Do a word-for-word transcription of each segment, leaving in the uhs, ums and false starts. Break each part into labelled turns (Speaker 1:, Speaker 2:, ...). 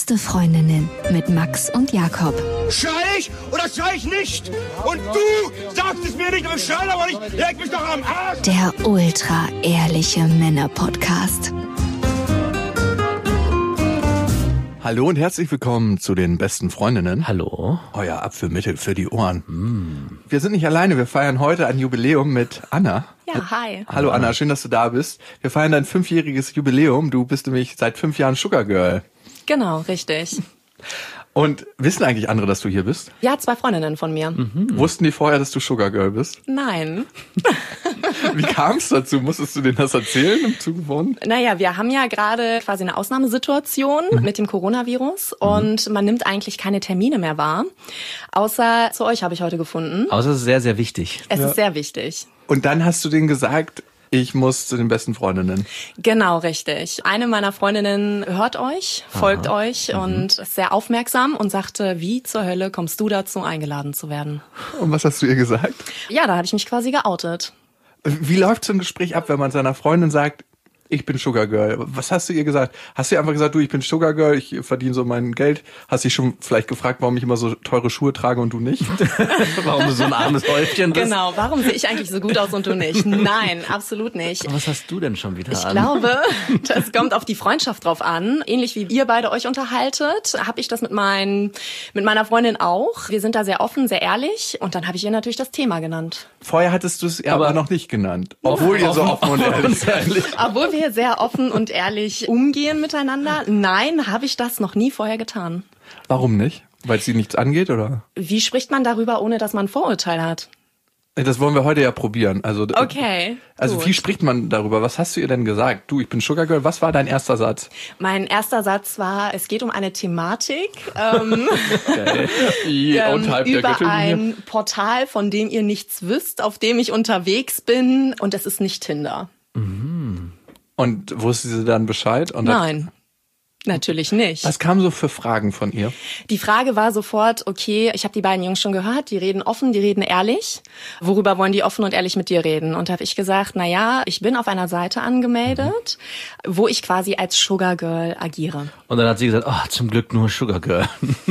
Speaker 1: Beste Freundinnen mit Max und Jakob.
Speaker 2: Schrei ich oder schrei ich nicht? Und du sagst es mir nicht, aber ich schrei aber nicht. Leg mich doch am Arsch.
Speaker 1: Der ultra-ehrliche Männer-Podcast.
Speaker 3: Hallo und herzlich willkommen zu den besten Freundinnen.
Speaker 4: Hallo.
Speaker 3: Euer Apfelmittel für die Ohren. Mm. Wir sind nicht alleine, wir feiern heute ein Jubiläum mit Anna.
Speaker 5: Ja, hi.
Speaker 3: Hallo Anna, schön, dass du da bist. Wir feiern dein fünfjähriges Jubiläum. Du bist nämlich seit fünf Jahren Sugar Girl.
Speaker 5: Genau, richtig.
Speaker 3: Und wissen eigentlich andere, dass du hier bist?
Speaker 5: Ja, zwei Freundinnen von mir.
Speaker 3: Mhm. Wussten die vorher, dass du Sugar Girl bist?
Speaker 5: Nein.
Speaker 3: Wie kam es dazu? Musstest du denen das erzählen im Zuge von?
Speaker 5: Naja, wir haben ja gerade quasi eine Ausnahmesituation mhm. mit dem Coronavirus mhm. und man nimmt eigentlich keine Termine mehr wahr. Außer zu euch habe ich heute gefunden.
Speaker 4: Außer es ist sehr, sehr wichtig.
Speaker 5: Es
Speaker 3: ja.
Speaker 5: ist sehr wichtig.
Speaker 3: Und dann hast du denen gesagt, ich muss zu den besten Freundinnen.
Speaker 5: Genau, richtig. Eine meiner Freundinnen hört euch, folgt Aha. euch mhm. und ist sehr aufmerksam und sagte, wie zur Hölle kommst du dazu, eingeladen zu werden?
Speaker 3: Und was hast du ihr gesagt?
Speaker 5: Ja, da hatte ich mich quasi geoutet.
Speaker 3: Wie läuft so ein Gespräch ab, wenn man seiner Freundin sagt, ich bin Sugar Girl? Was hast du ihr gesagt? Hast du ihr einfach gesagt, du, ich bin Sugar Girl, ich verdiene so mein Geld? Hast du dich schon vielleicht gefragt, warum ich immer so teure Schuhe trage und du nicht?
Speaker 4: Warum du so ein armes Häufchen bist?
Speaker 5: Genau, warum sehe ich eigentlich so gut aus und du nicht? Nein, absolut nicht.
Speaker 4: Was hast du denn schon wieder
Speaker 5: ich
Speaker 4: an?
Speaker 5: Ich glaube, das kommt auf die Freundschaft drauf an. Ähnlich wie ihr beide euch unterhaltet, habe ich das mit, mein, mit meiner Freundin auch. Wir sind da sehr offen, sehr ehrlich und dann habe ich ihr natürlich das Thema genannt.
Speaker 3: Vorher hattest du es aber, aber noch nicht genannt, obwohl ihr so offen und ehrlich seid.
Speaker 5: Obwohl wir sehr offen und ehrlich umgehen miteinander. Nein, habe ich das noch nie vorher getan.
Speaker 3: Warum nicht? Weil es sie nichts angeht, oder?
Speaker 5: Wie spricht man darüber, ohne dass man ein Vorurteil hat?
Speaker 3: Das wollen wir heute ja probieren. Also,
Speaker 5: okay.
Speaker 3: Also
Speaker 5: gut.
Speaker 3: Wie spricht man darüber? Was hast du ihr denn gesagt? Du, ich bin Sugar Girl. Was war dein erster Satz?
Speaker 5: Mein erster Satz war, es geht um eine Thematik ähm,
Speaker 3: okay. ähm,
Speaker 5: über ein Portal, von dem ihr nichts wisst, auf dem ich unterwegs bin und es ist nicht Tinder.
Speaker 3: Mhm. Und wusste sie dann Bescheid? Und
Speaker 5: Nein. Natürlich nicht.
Speaker 3: Was kamen so für Fragen von ihr?
Speaker 5: Die Frage war sofort, okay, ich habe die beiden Jungs schon gehört, die reden offen, die reden ehrlich. Worüber wollen die offen und ehrlich mit dir reden? Und da habe ich gesagt, na ja, ich bin auf einer Seite angemeldet, mhm. wo ich quasi als Sugar Girl agiere.
Speaker 4: Und dann hat sie gesagt, oh, zum Glück nur Sugar Girl.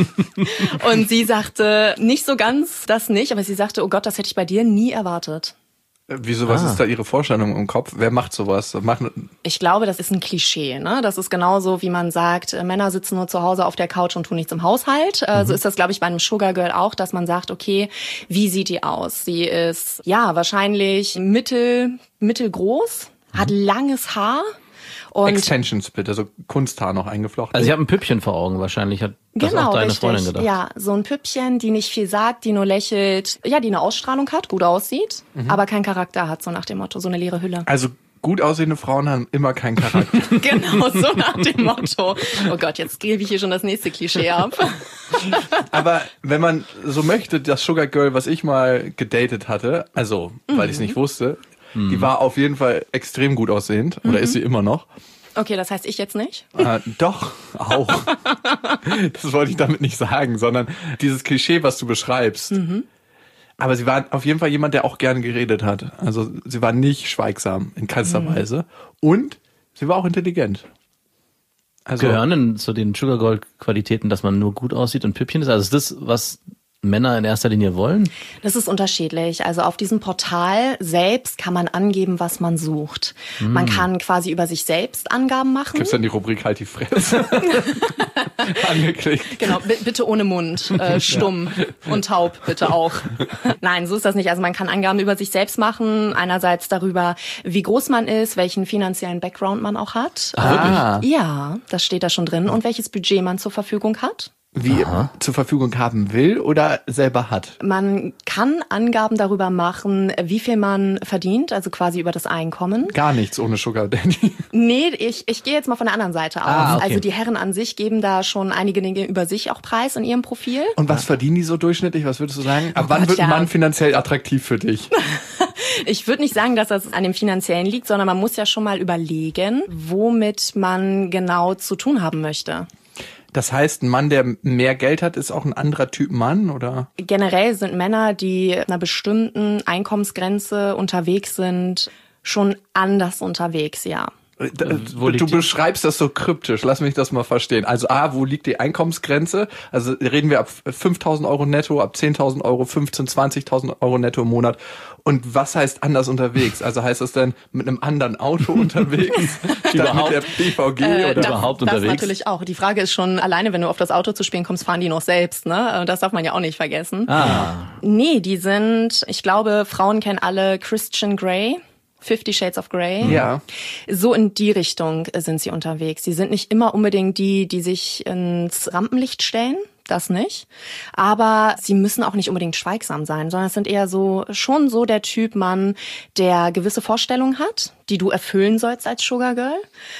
Speaker 5: Und sie sagte, nicht so ganz das nicht, aber sie sagte, oh Gott, das hätte ich bei dir nie erwartet.
Speaker 3: Wieso, was ah. ist da Ihre Vorstellung im Kopf? Wer macht sowas? Machen
Speaker 5: ich glaube, das ist ein Klischee. Ne? Das ist genauso, wie man sagt, Männer sitzen nur zu Hause auf der Couch und tun nichts im Haushalt. Mhm. So ist das, glaube ich, bei einem Sugar Girl auch, dass man sagt, okay, wie sieht die aus? Sie ist ja wahrscheinlich mittel, mittelgroß, mhm. hat langes Haar. Und
Speaker 3: Extensions bitte, so Kunsthaar noch eingeflochten.
Speaker 4: Also ich habe ein Püppchen vor Augen wahrscheinlich, hat das
Speaker 5: genau,
Speaker 4: auch deine
Speaker 5: richtig.
Speaker 4: Freundin gedacht.
Speaker 5: Ja, so ein Püppchen, die nicht viel sagt, die nur lächelt, ja, die eine Ausstrahlung hat, gut aussieht, mhm. aber keinen Charakter hat, so nach dem Motto, so eine leere Hülle.
Speaker 3: Also gut aussehende Frauen haben immer keinen Charakter.
Speaker 5: Genau, so nach dem Motto. Oh Gott, jetzt gebe ich hier schon das nächste Klischee ab.
Speaker 3: Aber wenn man so möchte, das Sugar Girl, was ich mal gedatet hatte, also weil mhm. ich es nicht wusste, mhm. die war auf jeden Fall extrem gut aussehend, oder mhm. ist sie immer noch.
Speaker 5: Okay, das heißt ich jetzt nicht?
Speaker 3: Äh, doch, auch. Das wollte ich damit nicht sagen, sondern dieses Klischee, was du beschreibst. Mhm. Aber sie war auf jeden Fall jemand, der auch gerne geredet hat. Also sie war nicht schweigsam, in keinster mhm. Weise. Und sie war auch intelligent.
Speaker 4: Also, gehören denn zu den Sugar Girl Qualitäten, dass man nur gut aussieht und Püppchen ist? Also ist das, was Männer in erster Linie wollen? Das
Speaker 5: ist unterschiedlich. Also auf diesem Portal selbst kann man angeben, was man sucht. Mm. Man kann quasi über sich selbst Angaben machen.
Speaker 3: Gibt's dann die Rubrik halt die Fresse? Angeklickt.
Speaker 5: Genau, b- bitte ohne Mund, äh, stumm ja. und taub bitte auch. Nein, so ist das nicht. Also man kann Angaben über sich selbst machen. Einerseits darüber, wie groß man ist, welchen finanziellen Background man auch hat.
Speaker 4: Ah.
Speaker 5: Äh, ja, das steht da schon drin. Und welches Budget man zur Verfügung hat.
Speaker 3: Wie Aha. zur Verfügung haben will oder selber hat?
Speaker 5: Man kann Angaben darüber machen, wie viel man verdient, also quasi über das Einkommen.
Speaker 3: Gar nichts ohne Sugar Daddy.
Speaker 5: Nee, ich, ich gehe jetzt mal von der anderen Seite aus.
Speaker 4: Ah, okay.
Speaker 5: Also die Herren an sich geben da schon einige Dinge über sich auch preis in ihrem Profil.
Speaker 3: Und was verdienen die so durchschnittlich? Was würdest du sagen? Ab oh wann Gott, wird ein ja. Mann finanziell attraktiv für dich?
Speaker 5: Ich würde nicht sagen, dass das an dem Finanziellen liegt, sondern man muss ja schon mal überlegen, womit man genau zu tun haben möchte.
Speaker 3: Das heißt, ein Mann, der mehr Geld hat, ist auch ein anderer Typ Mann, oder?
Speaker 5: Generell sind Männer, die einer bestimmten Einkommensgrenze unterwegs sind, schon anders unterwegs, ja.
Speaker 3: Du, du beschreibst das so kryptisch, lass mich das mal verstehen. Also A, wo liegt die Einkommensgrenze? Also reden wir ab fünftausend Euro netto, ab zehntausend Euro, fünfzehntausend, zwanzigtausend Euro netto im Monat. Und was heißt anders unterwegs? Also heißt das denn mit einem anderen Auto unterwegs? statt mit der B V G
Speaker 5: äh,
Speaker 3: oder
Speaker 5: das,
Speaker 4: überhaupt
Speaker 5: das
Speaker 4: unterwegs?
Speaker 5: Das natürlich auch. Die Frage ist schon, alleine wenn du auf das Auto zu spielen kommst, fahren die noch selbst, ne? Das darf man ja auch nicht vergessen.
Speaker 4: Ah.
Speaker 5: Nee, die sind, ich glaube, Frauen kennen alle Christian Grey. Fifty Shades of Grey.
Speaker 3: Ja.
Speaker 5: So in die Richtung sind sie unterwegs. Sie sind nicht immer unbedingt die, die sich ins Rampenlicht stellen. Das nicht. Aber sie müssen auch nicht unbedingt schweigsam sein, sondern es sind eher so, schon so der Typ Mann, der gewisse Vorstellungen hat, die du erfüllen sollst als Sugar Girl.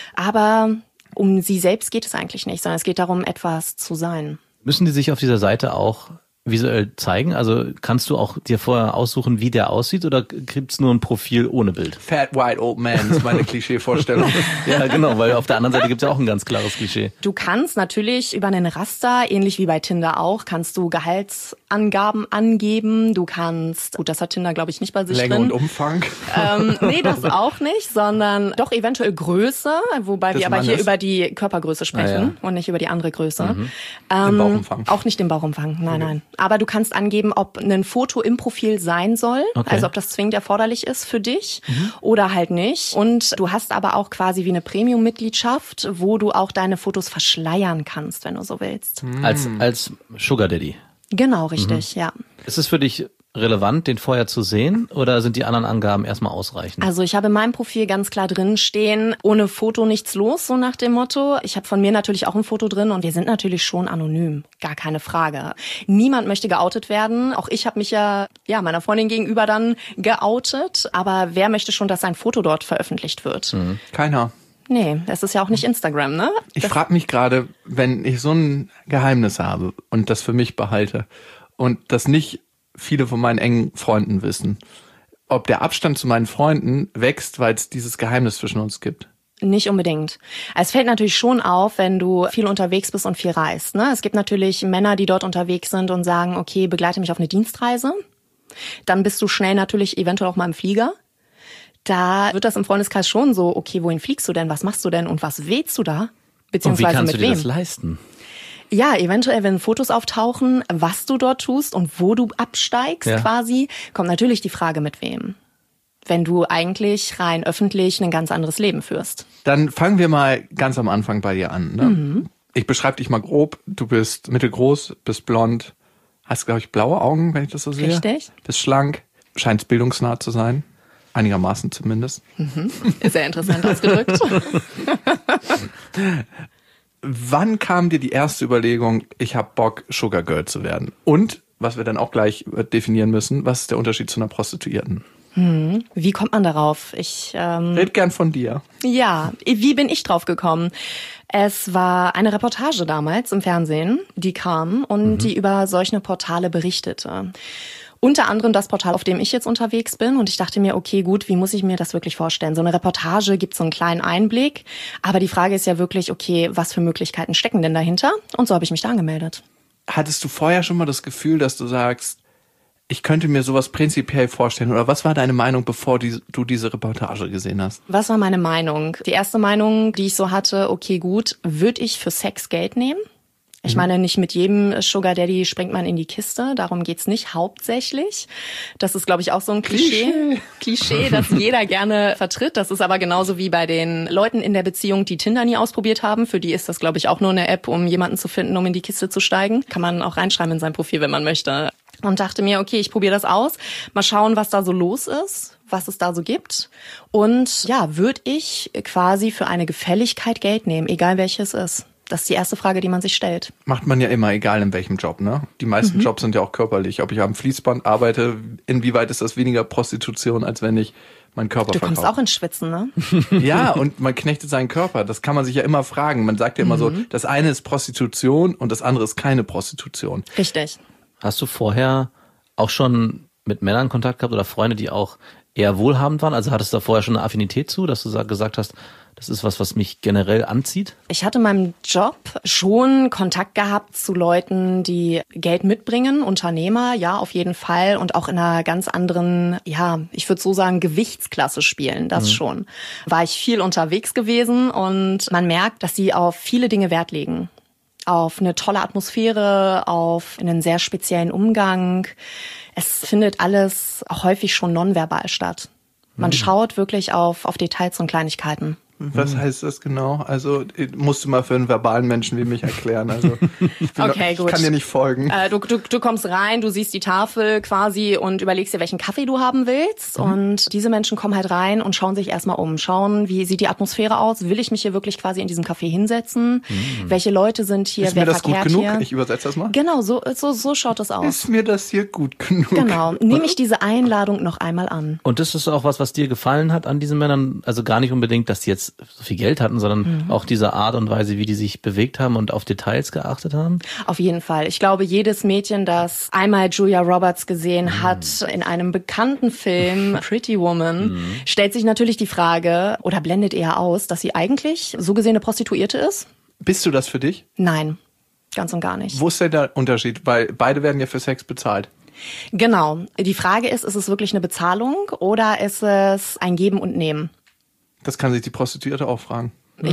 Speaker 5: Aber um sie selbst geht es eigentlich nicht, sondern es geht darum, etwas zu sein.
Speaker 4: Müssen die sich auf dieser Seite auch visuell zeigen? Also kannst du auch dir vorher aussuchen, wie der aussieht, oder gibt's nur ein Profil ohne Bild?
Speaker 3: Fat White Old Man ist meine Klischee-Vorstellung.
Speaker 4: Ja, genau, weil auf der anderen Seite gibt's ja auch ein ganz klares Klischee.
Speaker 5: Du kannst natürlich über einen Raster, ähnlich wie bei Tinder auch, kannst du Gehaltsangaben angeben. Du kannst, gut, das hat Tinder, glaube ich, nicht bei sich
Speaker 3: Länge
Speaker 5: drin.
Speaker 3: und Umfang.
Speaker 5: Ähm, nee, das auch nicht, sondern doch eventuell Größe, wobei
Speaker 3: Des
Speaker 5: wir aber
Speaker 3: Mannes.
Speaker 5: hier über die Körpergröße sprechen
Speaker 4: Ah, ja.
Speaker 5: und nicht über die andere Größe.
Speaker 4: Mhm.
Speaker 5: Ähm,
Speaker 3: Den Bauchumfang.
Speaker 5: Auch nicht den Bauchumfang, nein, nein. Aber du kannst angeben, ob ein Foto im Profil sein soll,
Speaker 4: Okay.
Speaker 5: also ob das zwingend erforderlich ist für dich oder halt nicht. Und du hast aber auch quasi wie eine Premium-Mitgliedschaft, wo du auch deine Fotos verschleiern kannst, wenn du so willst.
Speaker 4: Als, als Sugar Daddy.
Speaker 5: Genau, richtig, ja.
Speaker 4: Ist es für dich relevant, den vorher zu sehen, oder sind die anderen Angaben erstmal ausreichend?
Speaker 5: Also ich habe in meinem Profil ganz klar drin stehen, ohne Foto nichts los, so nach dem Motto. Ich habe von mir natürlich auch ein Foto drin und wir sind natürlich schon anonym, gar keine Frage. Niemand möchte geoutet werden. Auch ich habe mich ja, ja meiner Freundin gegenüber dann geoutet. Aber wer möchte schon, dass sein Foto dort veröffentlicht wird?
Speaker 4: Mhm.
Speaker 3: Keiner.
Speaker 5: Nee, das ist ja auch nicht Instagram, ne?
Speaker 3: Ich frage mich gerade, wenn ich so ein Geheimnis habe und das für mich behalte und das nicht viele von meinen engen Freunden wissen, ob der Abstand zu meinen Freunden wächst, weil es dieses Geheimnis zwischen uns gibt.
Speaker 5: Nicht unbedingt. Es fällt natürlich schon auf, wenn du viel unterwegs bist und viel reist, ne? Es gibt natürlich Männer, die dort unterwegs sind und sagen, okay, begleite mich auf eine Dienstreise. Dann bist du schnell natürlich eventuell auch mal im Flieger. Da wird das im Freundeskreis schon so, okay, wohin fliegst du denn, was machst du denn und was willst du da? Beziehungsweise
Speaker 4: und wie kannst
Speaker 5: mit
Speaker 4: du dir
Speaker 5: wem?
Speaker 4: das leisten?
Speaker 5: Ja, eventuell, wenn Fotos auftauchen, was du dort tust und wo du absteigst
Speaker 4: Ja.
Speaker 5: quasi, kommt natürlich die Frage, mit wem. Wenn du eigentlich rein öffentlich ein ganz anderes Leben führst.
Speaker 3: Dann fangen wir mal ganz am Anfang bei dir an. Ne?
Speaker 5: Mhm.
Speaker 3: Ich beschreibe dich mal grob. Du bist mittelgroß, bist blond, hast, glaube ich, blaue Augen, wenn ich das so sehe.
Speaker 5: Richtig.
Speaker 3: Bist schlank, scheinst bildungsnah zu sein. Einigermaßen zumindest.
Speaker 5: Ist sehr interessant ausgedrückt.
Speaker 3: Wann kam dir die erste Überlegung, ich habe Bock, Sugar Girl zu werden? Und, was wir dann auch gleich definieren müssen, was ist der Unterschied zu einer Prostituierten?
Speaker 5: Hm. Wie kommt man darauf? Ich ähm,
Speaker 3: Red gern von dir.
Speaker 5: Ja, wie bin ich drauf gekommen? Es war eine Reportage damals im Fernsehen, die kam und mhm. die über solche Portale berichtete. Unter anderem das Portal, auf dem ich jetzt unterwegs bin. Und ich dachte mir, okay, gut, wie muss ich mir das wirklich vorstellen? So eine Reportage gibt so einen kleinen Einblick. Aber die Frage ist ja wirklich, okay, was für Möglichkeiten stecken denn dahinter? Und so habe ich mich da angemeldet.
Speaker 3: Hattest du vorher schon mal das Gefühl, dass du sagst, ich könnte mir sowas prinzipiell vorstellen? Oder was war deine Meinung, bevor die, du diese Reportage gesehen hast?
Speaker 5: Was war meine Meinung? Die erste Meinung, die ich so hatte, okay, gut, würde ich für Sex Geld nehmen? Ich meine, nicht mit jedem Sugar Daddy springt man in die Kiste. Darum geht's nicht hauptsächlich. Das ist, glaube ich, auch so ein Klischee. Klischee, das jeder gerne vertritt. Das ist aber genauso wie bei den Leuten in der Beziehung, die Tinder nie ausprobiert haben. Für die ist das, glaube ich, auch nur eine App, um jemanden zu finden, um in die Kiste zu steigen. Kann man auch reinschreiben in sein Profil, wenn man möchte. Und dachte mir, okay, ich probiere das aus. Mal schauen, was da so los ist, was es da so gibt. Und ja, würde ich quasi für eine Gefälligkeit Geld nehmen, egal welches ist. Das ist die erste Frage, die man sich stellt.
Speaker 3: Macht man ja immer, egal in welchem Job, ne? Die meisten mhm. Jobs sind ja auch körperlich. Ob ich am Fließband arbeite, inwieweit ist das weniger Prostitution, als wenn ich meinen Körper
Speaker 5: du
Speaker 3: verkaufe?
Speaker 5: Du kommst auch ins Schwitzen, ne?
Speaker 3: Ja, und man knechtet seinen Körper. Das kann man sich ja immer fragen. Man sagt ja immer mhm. so, das eine ist Prostitution und das andere ist keine Prostitution.
Speaker 5: Richtig.
Speaker 4: Hast du vorher auch schon mit Männern Kontakt gehabt oder Freunde, die auch eher wohlhabend waren? Also hattest du da vorher schon eine Affinität zu, dass du gesagt hast, das ist was, was mich generell anzieht?
Speaker 5: Ich hatte in meinem Job schon Kontakt gehabt zu Leuten, die Geld mitbringen, Unternehmer, ja, auf jeden Fall. Und auch in einer ganz anderen, ja, ich würde so sagen, Gewichtsklasse spielen, das mhm. schon. War ich viel unterwegs gewesen und man merkt, dass sie auf viele Dinge Wert legen. Auf eine tolle Atmosphäre, auf einen sehr speziellen Umgang. Es findet alles häufig schon nonverbal statt. Man mhm. schaut wirklich auf, auf Details und Kleinigkeiten.
Speaker 3: Was heißt das genau? Also musst du mal für einen verbalen Menschen wie mich erklären. Also ich, bin
Speaker 5: okay,
Speaker 3: noch, ich kann dir nicht folgen.
Speaker 5: Äh, du, du, du kommst rein, du siehst die Tafel quasi und überlegst dir, welchen Kaffee du haben willst. Mhm. Und diese Menschen kommen halt rein und schauen sich erstmal um. Schauen, wie sieht die Atmosphäre aus? Will ich mich hier wirklich quasi in diesem Café hinsetzen? Mhm. Welche Leute sind hier?
Speaker 3: Ist
Speaker 5: wer
Speaker 3: mir das
Speaker 5: verkehrt
Speaker 3: gut genug?
Speaker 5: Hier?
Speaker 3: Ich übersetze das mal.
Speaker 5: Genau, so, so, so schaut es aus.
Speaker 3: Ist mir das hier gut genug?
Speaker 5: Genau. Nehme ich diese Einladung noch einmal an.
Speaker 4: Und das ist auch was, was dir gefallen hat an diesen Männern? Also gar nicht unbedingt, dass die jetzt so viel Geld hatten, sondern mhm. auch diese Art und Weise, wie die sich bewegt haben und auf Details geachtet haben?
Speaker 5: Auf jeden Fall. Ich glaube, jedes Mädchen, das einmal Julia Roberts gesehen mhm. hat in einem bekannten Film, Pretty Woman, mhm. stellt sich natürlich die Frage oder blendet eher aus, dass sie eigentlich so gesehen eine Prostituierte ist.
Speaker 3: Bist du das für dich?
Speaker 5: Nein, ganz und gar nicht.
Speaker 3: Wo ist denn der Unterschied? Weil beide werden ja für Sex bezahlt.
Speaker 5: Genau. Die Frage ist, ist es wirklich eine Bezahlung oder ist es ein Geben und Nehmen?
Speaker 3: Das kann sich die Prostituierte auch fragen.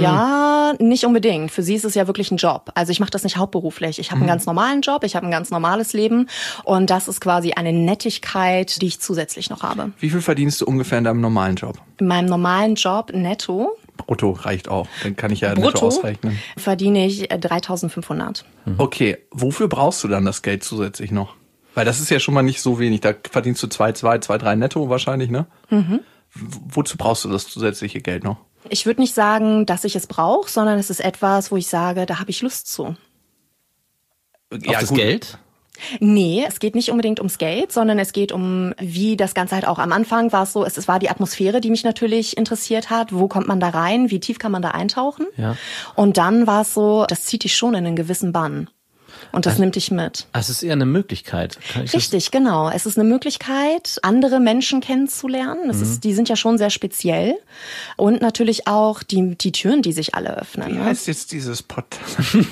Speaker 5: Ja, nicht unbedingt. Für sie ist es ja wirklich ein Job. Also ich mache das nicht hauptberuflich. Ich habe einen ganz normalen Job, ich habe ein ganz normales Leben und das ist quasi eine Nettigkeit, die ich zusätzlich noch habe.
Speaker 3: Wie viel verdienst du ungefähr in deinem normalen Job?
Speaker 5: In meinem normalen Job netto.
Speaker 3: Brutto reicht auch, dann kann ich ja
Speaker 5: Brutto
Speaker 3: netto ausrechnen.
Speaker 5: Verdiene ich dreitausendfünfhundert.
Speaker 3: Mhm. Okay, wofür brauchst du dann das Geld zusätzlich noch? Weil das ist ja schon mal nicht so wenig. Da verdienst du zwei, zwei, zwei, drei netto wahrscheinlich, ne? Mhm. Wozu brauchst du das zusätzliche Geld noch?
Speaker 5: Ich würde nicht sagen, dass ich es brauche, sondern es ist etwas, wo ich sage, da habe ich Lust zu.
Speaker 4: Ja, auf das gut. Geld?
Speaker 5: Nee, es geht nicht unbedingt ums Geld, sondern es geht um, wie das Ganze halt auch am Anfang war es so, es, es war die Atmosphäre, die mich natürlich interessiert hat. Wo kommt man da rein? Wie tief kann man da eintauchen?
Speaker 4: Ja.
Speaker 5: Und dann war es so, das zieht dich schon in einen gewissen Bann. Und das
Speaker 4: also,
Speaker 5: nimmt dich mit.
Speaker 4: Es ist eher eine Möglichkeit.
Speaker 5: Richtig, genau. Es ist eine Möglichkeit, andere Menschen kennenzulernen. Es mhm. ist, die sind ja schon sehr speziell. Und natürlich auch die, die Türen, die sich alle öffnen.
Speaker 3: Wie
Speaker 5: ne?
Speaker 3: heißt jetzt dieses Podcast?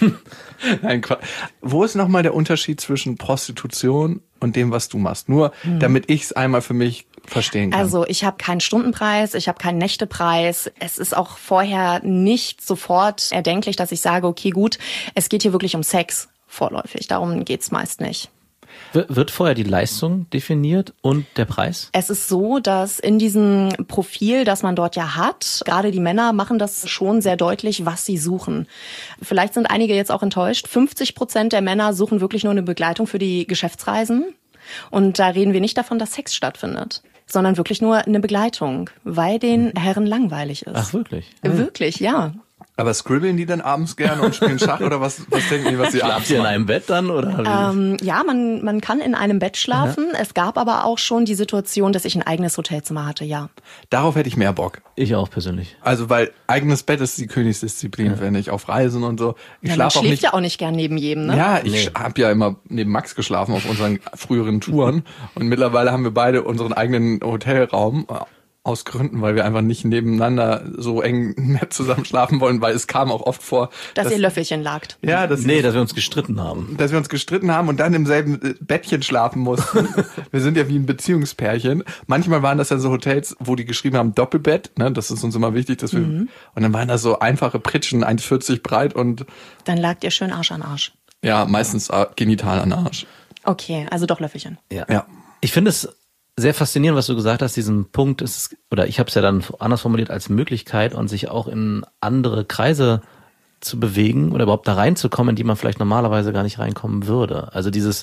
Speaker 3: Nein, Quatsch. Wo ist nochmal der Unterschied zwischen Prostitution und dem, was du machst? Nur, mhm. damit ich es einmal für mich verstehen kann.
Speaker 5: Also ich habe keinen Stundenpreis, ich habe keinen Nächtepreis. Es ist auch vorher nicht sofort erdenklich, dass ich sage, okay, gut, es geht hier wirklich um Sex. Vorläufig. Darum geht's meist nicht.
Speaker 4: Wird vorher die Leistung definiert und der Preis?
Speaker 5: Es ist so, dass in diesem Profil, das man dort ja hat, gerade die Männer machen das schon sehr deutlich, was sie suchen. Vielleicht sind einige jetzt auch enttäuscht. fünfzig Prozent der Männer suchen wirklich nur eine Begleitung für die Geschäftsreisen. Und da reden wir nicht davon, dass Sex stattfindet, sondern wirklich nur eine Begleitung, weil den Herren langweilig ist.
Speaker 4: Ach, wirklich?
Speaker 5: Wirklich, ja.
Speaker 3: Aber scribbeln die dann abends gerne und spielen Schach oder was, was denken die, was sie abends
Speaker 4: Schlaft ihr in einem Bett dann? Oder?
Speaker 5: Ähm, ja, man, man kann in einem Bett schlafen. Ja. Es gab aber auch schon die Situation, dass ich ein eigenes Hotelzimmer hatte, ja.
Speaker 3: Darauf hätte ich mehr Bock.
Speaker 4: Ich auch persönlich.
Speaker 3: Also, weil eigenes Bett ist die Königsdisziplin, ja. finde ich, auf Reisen und so. Ich
Speaker 5: ja,
Speaker 3: schlaf
Speaker 5: man
Speaker 3: auch
Speaker 5: schläft
Speaker 3: nicht,
Speaker 5: ja auch nicht gern neben jedem, ne?
Speaker 3: Ja, ich
Speaker 4: nee.
Speaker 3: habe ja immer neben Max geschlafen auf unseren früheren Touren und mittlerweile haben wir beide unseren eigenen Hotelraum. Aus Gründen, weil wir einfach nicht nebeneinander so eng mehr zusammen schlafen wollen, weil es kam auch oft vor,
Speaker 5: dass, dass ihr Löffelchen lagt.
Speaker 3: Ja, dass
Speaker 4: nee, dass wir uns gestritten haben.
Speaker 3: Dass wir uns gestritten haben und dann im selben Bettchen schlafen mussten. Wir sind ja wie ein Beziehungspärchen. Manchmal waren das ja so Hotels, wo die geschrieben haben Doppelbett, ne, das ist uns immer wichtig, dass wir mhm. und dann waren da so einfache Pritschen, eins vierzig breit und
Speaker 5: dann lagt ihr schön Arsch an Arsch.
Speaker 3: Ja, meistens genital an Arsch.
Speaker 5: Okay, also doch Löffelchen.
Speaker 4: Ja. ja. Ich finde es sehr faszinierend, was du gesagt hast, diesen Punkt ist, oder ich habe es ja dann anders formuliert als Möglichkeit und sich auch in andere Kreise zu bewegen oder überhaupt da reinzukommen, in die man vielleicht normalerweise gar nicht reinkommen würde. Also dieses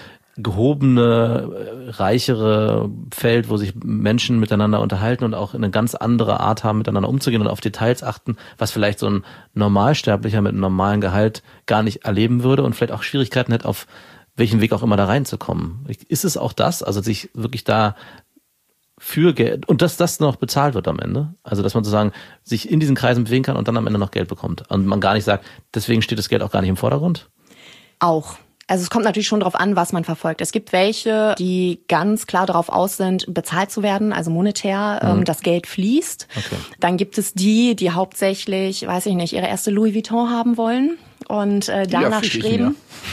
Speaker 4: gehobene, reichere Feld, wo sich Menschen miteinander unterhalten und auch eine ganz andere Art haben, miteinander umzugehen und auf Details achten, was vielleicht so ein Normalsterblicher mit einem normalen Gehalt gar nicht erleben würde und vielleicht auch Schwierigkeiten hätte, auf welchen Weg auch immer da reinzukommen. Ist es auch das, also sich wirklich da für Geld, und dass das noch bezahlt wird am Ende, also dass man sozusagen sich in diesen Kreisen bewegen kann und dann am Ende noch Geld bekommt und man gar nicht sagt, deswegen steht das Geld auch gar nicht im Vordergrund?
Speaker 5: Auch. Also es kommt natürlich schon darauf an, was man verfolgt. Es gibt welche, die ganz klar darauf aus sind, bezahlt zu werden, also monetär, mhm. ähm, das Geld fließt. Okay. Dann gibt es die, die hauptsächlich, weiß ich nicht, ihre erste Louis Vuitton haben wollen und äh, danach
Speaker 3: ja,
Speaker 5: streben.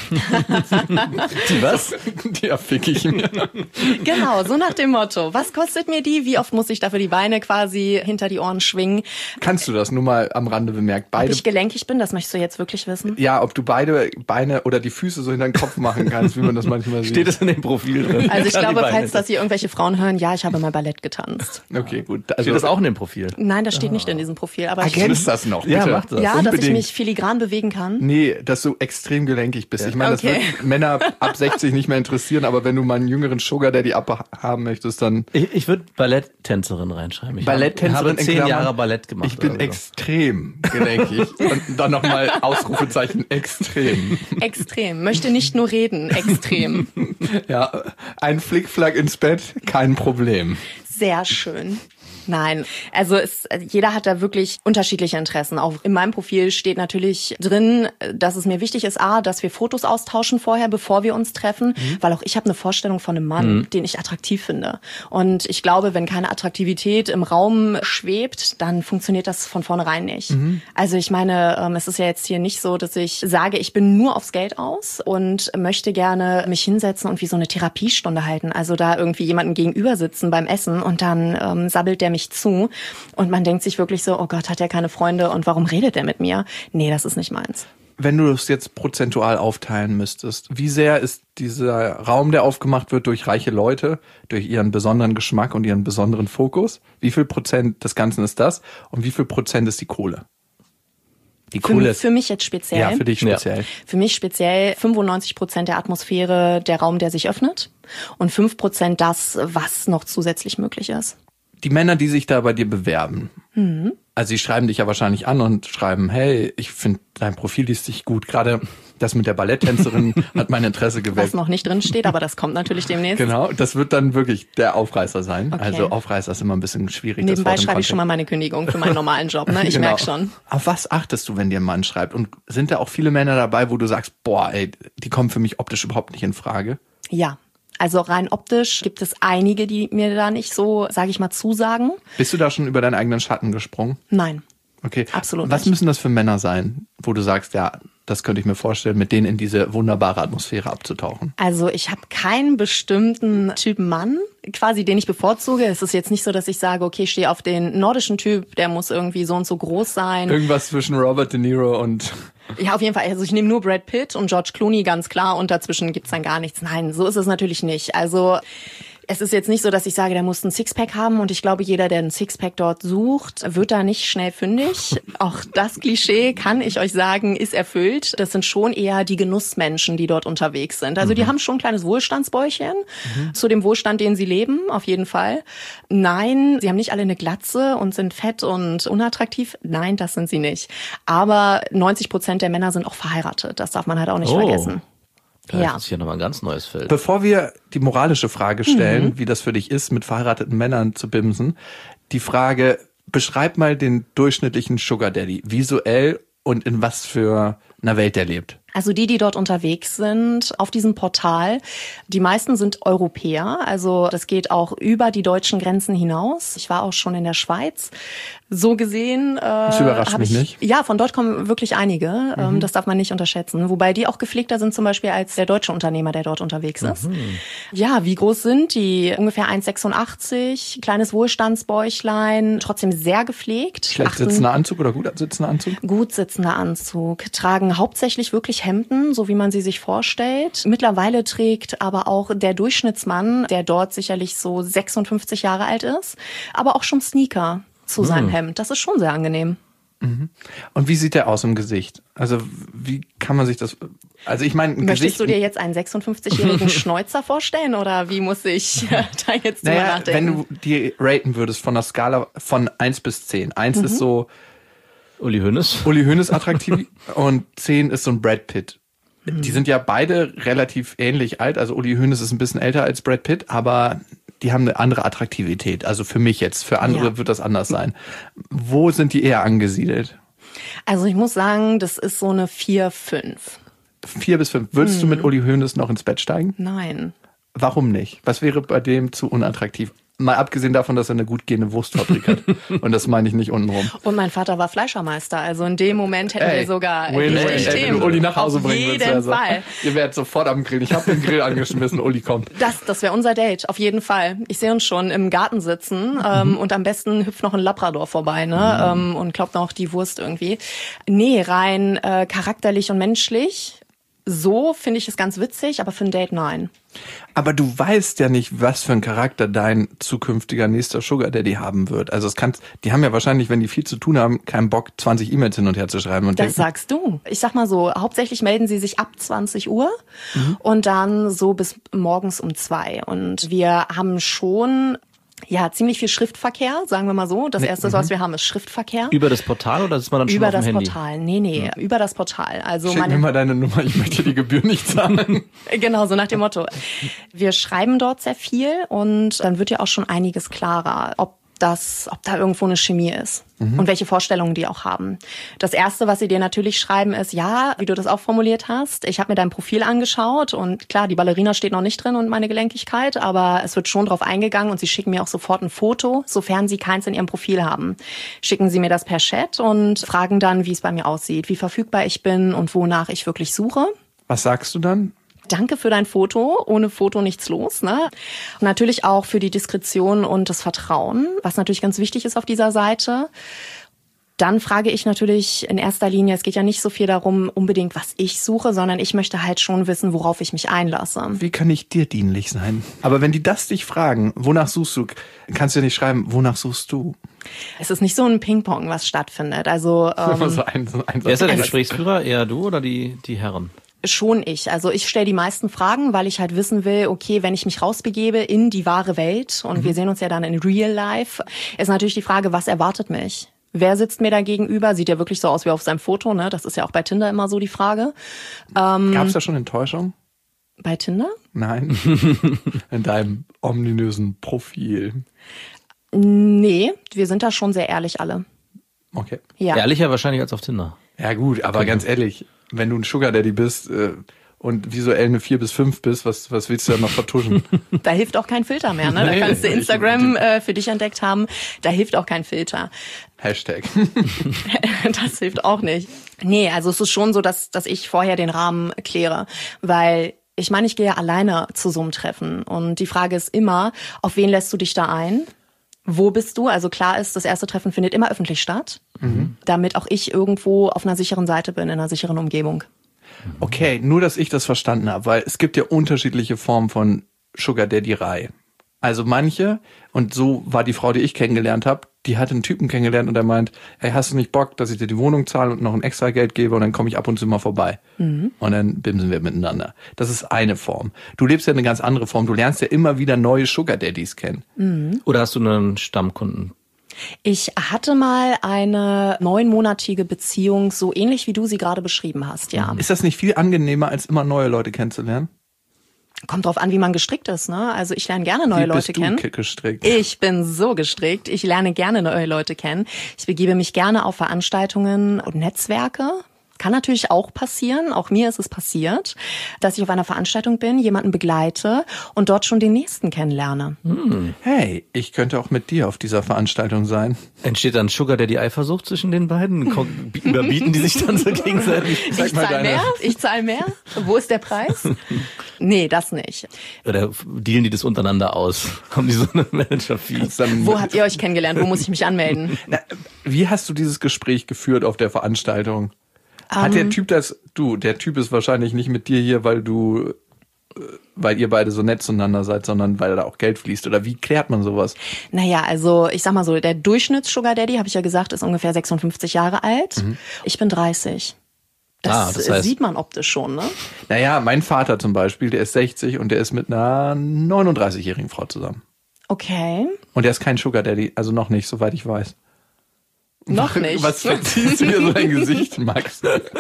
Speaker 4: Die was?
Speaker 3: Die erfick ich mir.
Speaker 5: Genau, so nach dem Motto. Was kostet mir die? Wie oft muss ich dafür die Beine quasi hinter die Ohren schwingen?
Speaker 3: Kannst du das nur mal am Rande bemerkt? Beide,
Speaker 5: ob ich gelenkig bin, das möchtest du jetzt wirklich wissen?
Speaker 3: Ja, ob du beide Beine oder die Füße so hinter den Kopf machen kannst, wie man das manchmal sieht.
Speaker 4: Steht es in dem Profil drin?
Speaker 5: Also ich glaube, falls das hier irgendwelche Frauen hören, ja, ich habe mal Ballett getanzt.
Speaker 3: Okay, gut. Also,
Speaker 4: steht das auch in dem Profil?
Speaker 5: Nein, das steht nicht in diesem Profil. Aber
Speaker 3: ergänzt das noch, bitte.
Speaker 4: Ja, mach das.
Speaker 5: Ja,
Speaker 3: Unbedingt.
Speaker 5: dass ich mich filigran bewegen kann.
Speaker 3: Nee, dass du extrem gelenkig bist. Ja. Ich meine,
Speaker 5: okay.
Speaker 3: Das wird Männer ab sechzig nicht mehr interessieren, aber wenn du mal einen jüngeren Sugar Daddy abhaben möchtest, dann...
Speaker 4: Ich, ich würde Balletttänzerin reinschreiben. Ich
Speaker 3: Balletttänzerin
Speaker 4: habe zehn Jahre Ballett gemacht.
Speaker 3: Ich bin
Speaker 4: so.
Speaker 3: extrem gelenkig. Und dann nochmal Ausrufezeichen extrem.
Speaker 5: Extrem. Möchte nicht nur reden, extrem.
Speaker 3: Ja, ein Flickflack ins Bett, kein Problem.
Speaker 5: Sehr schön. Nein, also es, jeder hat da wirklich unterschiedliche Interessen. Auch in meinem Profil steht natürlich drin, dass es mir wichtig ist, a, dass wir Fotos austauschen vorher, bevor wir uns treffen, mhm. weil auch ich habe eine Vorstellung von einem Mann, mhm. den ich attraktiv finde. Und ich glaube, wenn keine Attraktivität im Raum schwebt, dann funktioniert das von vornherein nicht. Mhm. Also ich meine, es ist ja jetzt hier nicht so, dass ich sage, ich bin nur aufs Geld aus und möchte gerne mich hinsetzen und wie so eine Therapiestunde halten. Also da irgendwie jemanden gegenüber sitzen beim Essen und dann ähm, sabbelt der mich zu und man denkt sich wirklich so, oh Gott, hat er keine Freunde und warum redet er mit mir? Nee, das ist nicht meins.
Speaker 3: Wenn du es jetzt prozentual aufteilen müsstest, wie sehr ist dieser Raum, der aufgemacht wird durch reiche Leute, durch ihren besonderen Geschmack und ihren besonderen Fokus, wie viel Prozent des Ganzen ist das und wie viel Prozent ist die Kohle?
Speaker 5: Die Kohle. Für, für mich jetzt speziell.
Speaker 3: Ja, für dich speziell.
Speaker 5: Ja. Für mich speziell fünfundneunzig Prozent der Atmosphäre, der Raum, der sich öffnet und fünf Prozent das, was noch zusätzlich möglich ist.
Speaker 3: Die Männer, die sich da bei dir bewerben, mhm. also sie schreiben dich ja wahrscheinlich an und schreiben, hey, ich finde, dein Profil liest sich gut. Gerade das mit der Balletttänzerin hat mein Interesse geweckt.
Speaker 5: Was noch nicht drin steht, aber das kommt natürlich demnächst.
Speaker 3: Genau, das wird dann wirklich der Aufreißer sein. Okay. Also Aufreißer ist immer ein bisschen schwierig.
Speaker 5: Nebenbei schreibe ich schon mal meine Kündigung für meinen normalen Job, ne? Ich genau. merke schon.
Speaker 3: Auf was achtest du, wenn dir ein Mann schreibt? Und sind da auch viele Männer dabei, wo du sagst, boah, ey, die kommen für mich optisch überhaupt nicht in Frage?
Speaker 5: Ja. Also rein optisch gibt es einige, die mir da nicht so, sage ich mal, zusagen.
Speaker 3: Bist du da schon über deinen eigenen Schatten gesprungen?
Speaker 5: Nein.
Speaker 3: Okay.
Speaker 5: Absolut
Speaker 3: Was
Speaker 5: nicht.
Speaker 3: müssen das für Männer sein, wo du sagst, ja, das könnte ich mir vorstellen, mit denen in diese wunderbare Atmosphäre abzutauchen?
Speaker 5: Also ich habe keinen bestimmten Typ Mann, quasi, den ich bevorzuge. Es ist jetzt nicht so, dass ich sage, okay, ich stehe auf den nordischen Typ, der muss irgendwie so und so groß sein.
Speaker 3: Irgendwas zwischen Robert De Niro und...
Speaker 5: Ja, auf jeden Fall. Also ich nehme nur Brad Pitt und George Clooney, ganz klar. Und dazwischen gibt's dann gar nichts. Nein, so ist es natürlich nicht. Also es ist jetzt nicht so, dass ich sage, der muss ein Sixpack haben. Und ich glaube, jeder, der ein Sixpack dort sucht, wird da nicht schnell fündig. Auch das Klischee, kann ich euch sagen, ist erfüllt. Das sind schon eher die Genussmenschen, die dort unterwegs sind. Also die mhm. haben schon ein kleines Wohlstandsbäuchchen mhm. zu dem Wohlstand, den sie leben, auf jeden Fall. Nein, sie haben nicht alle eine Glatze und sind fett und unattraktiv. Nein, das sind sie nicht. Aber neunzig Prozent der Männer sind auch verheiratet. Das darf man halt auch nicht
Speaker 4: oh.
Speaker 5: vergessen.
Speaker 4: Vielleicht
Speaker 5: ja.
Speaker 4: ist hier nochmal ein ganz neues Feld.
Speaker 3: Bevor wir die moralische Frage stellen,
Speaker 5: mhm.
Speaker 3: wie das für dich ist, mit verheirateten Männern zu bimsen, die Frage, beschreib mal den durchschnittlichen Sugar Daddy, visuell und in was für einer Welt er lebt.
Speaker 5: Also die, die dort unterwegs sind auf diesem Portal, die meisten sind Europäer. Also das geht auch über die deutschen Grenzen hinaus. Ich war auch schon in der Schweiz. So gesehen. Äh,
Speaker 3: das überrascht mich
Speaker 5: ich,
Speaker 3: nicht.
Speaker 5: Ja, von dort kommen wirklich einige.
Speaker 3: Mhm.
Speaker 5: Das darf man nicht unterschätzen. Wobei die auch gepflegter sind zum Beispiel als der deutsche Unternehmer, der dort unterwegs ist.
Speaker 3: Mhm.
Speaker 5: Ja, wie groß sind die? Ungefähr eins Komma sechsundachtzig, kleines Wohlstandsbäuchlein, trotzdem sehr gepflegt.
Speaker 3: Schlecht
Speaker 5: Achten,
Speaker 3: sitzender Anzug oder gut sitzender Anzug?
Speaker 5: Gut sitzender Anzug. Tragen hauptsächlich wirklich Hemden, so wie man sie sich vorstellt. Mittlerweile trägt aber auch der Durchschnittsmann, der dort sicherlich so sechsundfünfzig Jahre alt ist, aber auch schon Sneaker zu mhm. seinem Hemd. Das ist schon sehr angenehm.
Speaker 3: Mhm. Und wie sieht der aus im Gesicht? Also wie kann man sich das... Also ich meine,
Speaker 5: Möchtest
Speaker 3: Gesicht,
Speaker 5: du dir jetzt einen sechsundfünfzigjährigen Schnäuzer vorstellen oder wie muss ich da jetzt drüber
Speaker 3: naja,
Speaker 5: nachdenken?
Speaker 3: wenn du die raten würdest von der Skala von eins bis zehn. eins mhm. ist so...
Speaker 4: Uli Hoeneß.
Speaker 3: Uli Hoeneß attraktiv und zehn ist so ein Brad Pitt. Die sind ja beide relativ ähnlich alt. Also Uli Hoeneß ist ein bisschen älter als Brad Pitt, aber die haben eine andere Attraktivität. Also für mich jetzt, für andere ja. wird das anders sein. Wo sind die eher angesiedelt?
Speaker 5: Also ich muss sagen, das ist so eine vier, fünf.
Speaker 3: Vier bis fünf. Würdest hm. du mit Uli Hoeneß noch ins Bett steigen?
Speaker 5: Nein.
Speaker 3: Warum nicht? Was wäre bei dem zu unattraktiv? Mal abgesehen davon, dass er eine gut gehende Wurstfabrik hat. Und das meine ich nicht untenrum.
Speaker 5: Und mein Vater war Fleischermeister. Also in dem Moment hätten
Speaker 3: Ey,
Speaker 5: wir sogar
Speaker 3: win,
Speaker 5: richtig
Speaker 3: win,
Speaker 5: Themen.
Speaker 3: wenn du Uli nach Hause
Speaker 5: Auf
Speaker 3: bringen willst.
Speaker 5: jeden
Speaker 3: Also.
Speaker 5: Fall.
Speaker 3: Ihr werdet sofort am Grill. Ich habe den Grill angeschmissen, Uli kommt.
Speaker 5: Das, das wäre unser Date, auf jeden Fall. Ich sehe uns schon im Garten sitzen ähm, mhm. und am besten hüpft noch ein Labrador vorbei, ne? Mhm. Ähm, und klaubt noch die Wurst irgendwie. Nee, rein äh, charakterlich und menschlich. So finde ich es ganz witzig, aber für ein Date nein.
Speaker 3: Aber du weißt ja nicht, was für einen Charakter dein zukünftiger nächster Sugar Daddy haben wird. Also es kann, die haben ja wahrscheinlich, wenn die viel zu tun haben, keinen Bock, zwanzig E-Mails hin und her zu schreiben. Und
Speaker 5: das
Speaker 3: denken,
Speaker 5: sagst du. Ich sag mal so, hauptsächlich melden sie sich ab zwanzig Uhr mhm. und dann so bis morgens um zwei. Und wir haben schon... Ja, ziemlich viel Schriftverkehr, sagen wir mal so. Das Erste, was wir haben, ist Schriftverkehr.
Speaker 4: Über das Portal oder ist man dann schon
Speaker 5: über
Speaker 4: auf dem
Speaker 5: das
Speaker 4: Handy?
Speaker 5: Portal. Nee, nee, ja. über das Portal. Also
Speaker 3: Schick
Speaker 5: meine...
Speaker 3: mir mal deine Nummer, ich möchte die Gebühr nicht zahlen.
Speaker 5: Genau, so nach dem Motto. Wir schreiben dort sehr viel und dann wird ja auch schon einiges klarer, ob das, ob da irgendwo eine Chemie ist mhm. und welche Vorstellungen die auch haben. Das Erste, was sie dir natürlich schreiben, ist, ja, wie du das auch formuliert hast, ich habe mir dein Profil angeschaut und klar, die Ballerina steht noch nicht drin und meine Gelenkigkeit, aber es wird schon drauf eingegangen und sie schicken mir auch sofort ein Foto, sofern sie keins in ihrem Profil haben. Schicken sie mir das per Chat und fragen dann, wie es bei mir aussieht, wie verfügbar ich bin und wonach ich wirklich suche.
Speaker 3: Was sagst du dann?
Speaker 5: Danke für dein Foto. Ohne Foto nichts los, ne? Und natürlich auch für die Diskretion und das Vertrauen, was natürlich ganz wichtig ist auf dieser Seite. Dann frage ich natürlich in erster Linie, es geht ja nicht so viel darum, unbedingt, was ich suche, sondern ich möchte halt schon wissen, worauf ich mich einlasse.
Speaker 3: Wie kann ich dir dienlich sein? Aber wenn die das dich fragen, wonach suchst du, kannst du ja nicht schreiben, wonach suchst du?
Speaker 5: Es ist nicht so ein Ping-Pong, was stattfindet. Also ähm,
Speaker 3: so ein, so ein
Speaker 4: wer ist der Gesprächsführer? Eher du oder die, die Herren?
Speaker 5: Schon ich. Also ich stelle die meisten Fragen, weil ich halt wissen will, okay, wenn ich mich rausbegebe in die wahre Welt und mhm. wir sehen uns ja dann in Real Life, ist natürlich die Frage, was erwartet mich? Wer sitzt mir da gegenüber? Sieht ja wirklich so aus wie auf seinem Foto, ne? Das ist ja auch bei Tinder immer so die Frage. Ähm,
Speaker 3: Gab es da schon Enttäuschung?
Speaker 5: Bei Tinder?
Speaker 3: Nein. In deinem ominösen Profil.
Speaker 5: Nee, wir sind da schon sehr ehrlich alle.
Speaker 3: Okay.
Speaker 5: Ja.
Speaker 4: Ehrlicher wahrscheinlich als auf Tinder.
Speaker 3: Ja gut, aber okay. Ganz ehrlich, wenn du ein Sugar Daddy bist äh, und visuell eine vier bis fünf bist, was was willst du da noch vertuschen?
Speaker 5: Da hilft auch kein Filter mehr, ne? Da kannst du Instagram äh, für dich entdeckt haben. Da hilft auch kein Filter.
Speaker 3: Hashtag.
Speaker 5: Das hilft auch nicht. Nee, also es ist schon so, dass dass ich vorher den Rahmen kläre, weil ich meine, ich gehe ja alleine zu so einem Treffen und die Frage ist immer, auf wen lässt du dich da ein? Wo bist du? Also klar ist, das erste Treffen findet immer öffentlich statt, mhm. damit auch ich irgendwo auf einer sicheren Seite bin, in einer sicheren Umgebung.
Speaker 3: Okay, nur, dass ich das verstanden habe, weil es gibt ja unterschiedliche Formen von Sugar Daddy-Rei. Also manche, und so war die Frau, die ich kennengelernt habe, die hat einen Typen kennengelernt und der meint, hey, hast du nicht Bock, dass ich dir die Wohnung zahle und noch ein extra Geld gebe und dann komme ich ab und zu mal vorbei. Mhm. Und dann bimsen wir miteinander. Das ist eine Form. Du lebst ja eine ganz andere Form. Du lernst ja immer wieder neue Sugar Daddies kennen.
Speaker 5: Mhm.
Speaker 4: Oder hast du einen Stammkunden?
Speaker 5: Ich hatte mal eine neunmonatige Beziehung, so ähnlich wie du sie gerade beschrieben hast, ja.
Speaker 3: Ist das nicht viel angenehmer, als immer neue Leute kennenzulernen?
Speaker 5: Kommt drauf an, wie man gestrickt ist, ne? Also ich lerne gerne neue
Speaker 3: wie
Speaker 5: Leute
Speaker 3: bist du
Speaker 5: kennen.
Speaker 3: gestrickt?
Speaker 5: Ich bin so gestrickt. Ich lerne gerne neue Leute kennen. Ich begebe mich gerne auf Veranstaltungen und Netzwerke. Kann natürlich auch passieren, auch mir ist es passiert, dass ich auf einer Veranstaltung bin, jemanden begleite und dort schon den Nächsten kennenlerne.
Speaker 3: Hm. Hey, ich könnte auch mit dir auf dieser Veranstaltung sein.
Speaker 4: Entsteht dann Sugar Daddy Eifersucht zwischen den beiden? Überbieten die sich dann so gegenseitig?
Speaker 5: Ich zahle mehr, ich zahle mehr. Wo ist der Preis? Nee, das nicht.
Speaker 4: Oder dealen die das untereinander aus? Haben die so eine Manager-Fee?
Speaker 5: Wo habt ihr euch kennengelernt? Wo muss ich mich anmelden?
Speaker 3: Na, wie hast du dieses Gespräch geführt auf der Veranstaltung? Hat um, der Typ das, du, der Typ ist wahrscheinlich nicht mit dir hier, weil du, weil ihr beide so nett zueinander seid, sondern weil da auch Geld fließt. Oder wie klärt man sowas?
Speaker 5: Naja, also ich sag mal so, der Durchschnitts-Sugar Daddy, habe ich ja gesagt, ist ungefähr sechsundfünfzig Jahre alt. Mhm. Ich bin dreißig. Das,
Speaker 4: ah, das heißt,
Speaker 5: sieht man optisch schon, ne?
Speaker 3: Naja, mein Vater zum Beispiel, der ist sechzig und der ist mit einer neununddreißigjährigen Frau zusammen.
Speaker 5: Okay.
Speaker 3: Und der ist kein Sugar Daddy, also noch nicht, soweit ich weiß.
Speaker 5: Noch nicht.
Speaker 3: Was verziehst du mir so dein Gesicht, Max?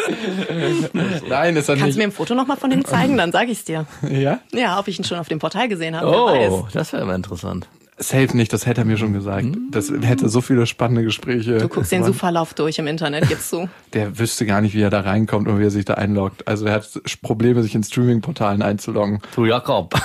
Speaker 3: Nein, ist er nicht.
Speaker 5: Kannst du mir ein Foto nochmal von dem zeigen? Dann sag ich's dir.
Speaker 3: Ja?
Speaker 5: Ja, ob ich ihn schon auf dem Portal gesehen habe.
Speaker 4: Oh, das wäre immer interessant.
Speaker 3: Safe nicht, das hätte er mir schon gesagt. Das hätte so viele spannende Gespräche.
Speaker 5: Du guckst den Suchverlauf durch im Internet, gibst du.
Speaker 3: Der wüsste gar nicht, wie er da reinkommt und wie er sich da einloggt. Also er hat Probleme, sich in Streaming-Portalen einzuloggen.
Speaker 4: Du Jakob.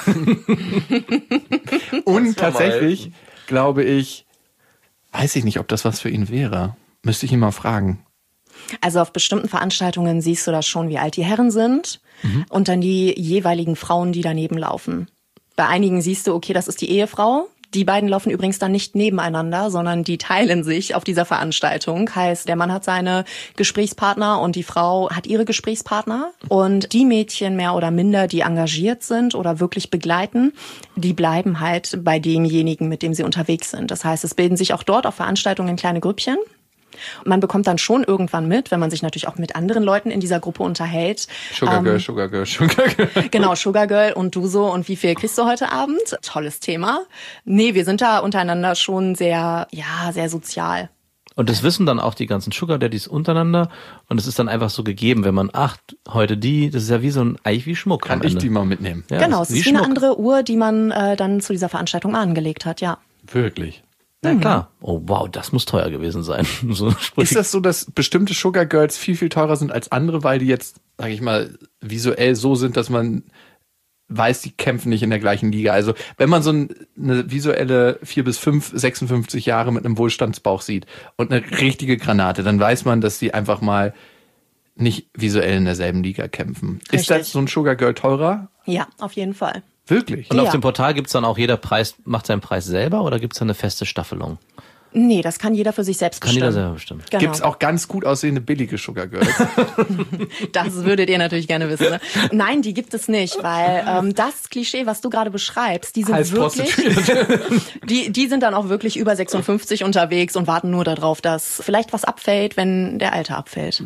Speaker 3: Und tatsächlich glaube ich, weiß ich nicht, ob das was für ihn wäre. Müsste ich ihn mal fragen.
Speaker 5: Also auf bestimmten Veranstaltungen siehst du das schon, wie alt die Herren sind mhm. und dann die jeweiligen Frauen, die daneben laufen. Bei einigen siehst du, okay, das ist die Ehefrau. Die beiden laufen übrigens dann nicht nebeneinander, sondern die teilen sich auf dieser Veranstaltung. Heißt, der Mann hat seine Gesprächspartner und die Frau hat ihre Gesprächspartner. Und die Mädchen mehr oder minder, die engagiert sind oder wirklich begleiten, die bleiben halt bei demjenigen, mit dem sie unterwegs sind. Das heißt, es bilden sich auch dort auf Veranstaltungen kleine Grüppchen. Man bekommt dann schon irgendwann mit, wenn man sich natürlich auch mit anderen Leuten in dieser Gruppe unterhält.
Speaker 3: Sugar Girl,
Speaker 5: ähm,
Speaker 3: Sugar Girl, Sugar Girl.
Speaker 5: Genau, Sugar Girl und du so und wie viel kriegst du heute Abend? Tolles Thema. Nee, wir sind da untereinander schon sehr, ja, sehr sozial.
Speaker 4: Und das wissen dann auch die ganzen Sugar Daddies untereinander und es ist dann einfach so gegeben, wenn man, ach, heute die, das ist ja wie so ein, eigentlich wie Schmuck.
Speaker 3: Kann ich die mal mitnehmen?
Speaker 4: Ja,
Speaker 5: genau, es ist wie
Speaker 4: Schmuck.
Speaker 5: eine andere Uhr, die man äh, dann zu dieser Veranstaltung angelegt hat, ja.
Speaker 3: Wirklich?
Speaker 4: Ja, klar. Oh, wow, das muss teuer gewesen sein. So
Speaker 3: ist das so, dass bestimmte Sugar Girls viel, viel teurer sind als andere, weil die jetzt, sag ich mal, visuell so sind, dass man weiß, die kämpfen nicht in der gleichen Liga. Also wenn man so eine visuelle vier bis fünf, sechsundfünfzig Jahre mit einem Wohlstandsbauch sieht und eine richtige Granate, dann weiß man, dass die einfach mal nicht visuell in derselben Liga kämpfen.
Speaker 5: Richtig.
Speaker 3: Ist das so ein Sugar Girl teurer?
Speaker 5: Ja, auf jeden Fall.
Speaker 3: Wirklich?
Speaker 4: Und
Speaker 5: Ja.
Speaker 4: auf dem Portal gibt's dann auch jeder Preis, macht seinen Preis selber oder gibt's da eine feste Staffelung?
Speaker 5: Nee, das kann jeder für sich selbst
Speaker 4: Kann
Speaker 5: bestimmen.
Speaker 4: jeder selber bestimmen.
Speaker 5: Genau.
Speaker 3: Gibt's auch ganz gut aussehende billige Sugar Girls?
Speaker 5: Das würdet ihr natürlich gerne wissen. Ne? Nein, die gibt es nicht, weil ähm, das Klischee, was du gerade beschreibst, die sind
Speaker 3: Als
Speaker 5: wirklich,
Speaker 3: Prostituierte.
Speaker 5: die, die sind dann auch wirklich über sechsundfünfzig unterwegs und warten nur darauf, dass vielleicht was abfällt, wenn der Alte abfällt.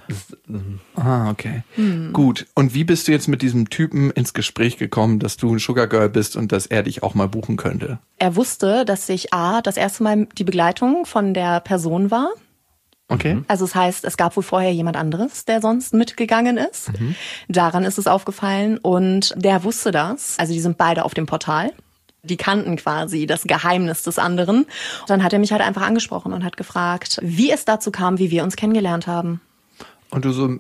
Speaker 3: Ah, okay. Hm. Gut. Und wie bist du jetzt mit diesem Typen ins Gespräch gekommen, dass du ein Sugar Girl bist und dass er dich auch mal buchen könnte?
Speaker 5: Er wusste, dass ich A, das erste Mal die Begleitung von der Person war.
Speaker 3: Okay.
Speaker 5: Also das heißt, es gab wohl vorher jemand anderes, der sonst mitgegangen ist. Mhm. Daran ist es aufgefallen und der wusste das. Also die sind beide auf dem Portal. Die kannten quasi das Geheimnis des anderen. Und dann hat er mich halt einfach angesprochen und hat gefragt, wie es dazu kam, wie wir uns kennengelernt haben.
Speaker 3: Und du so,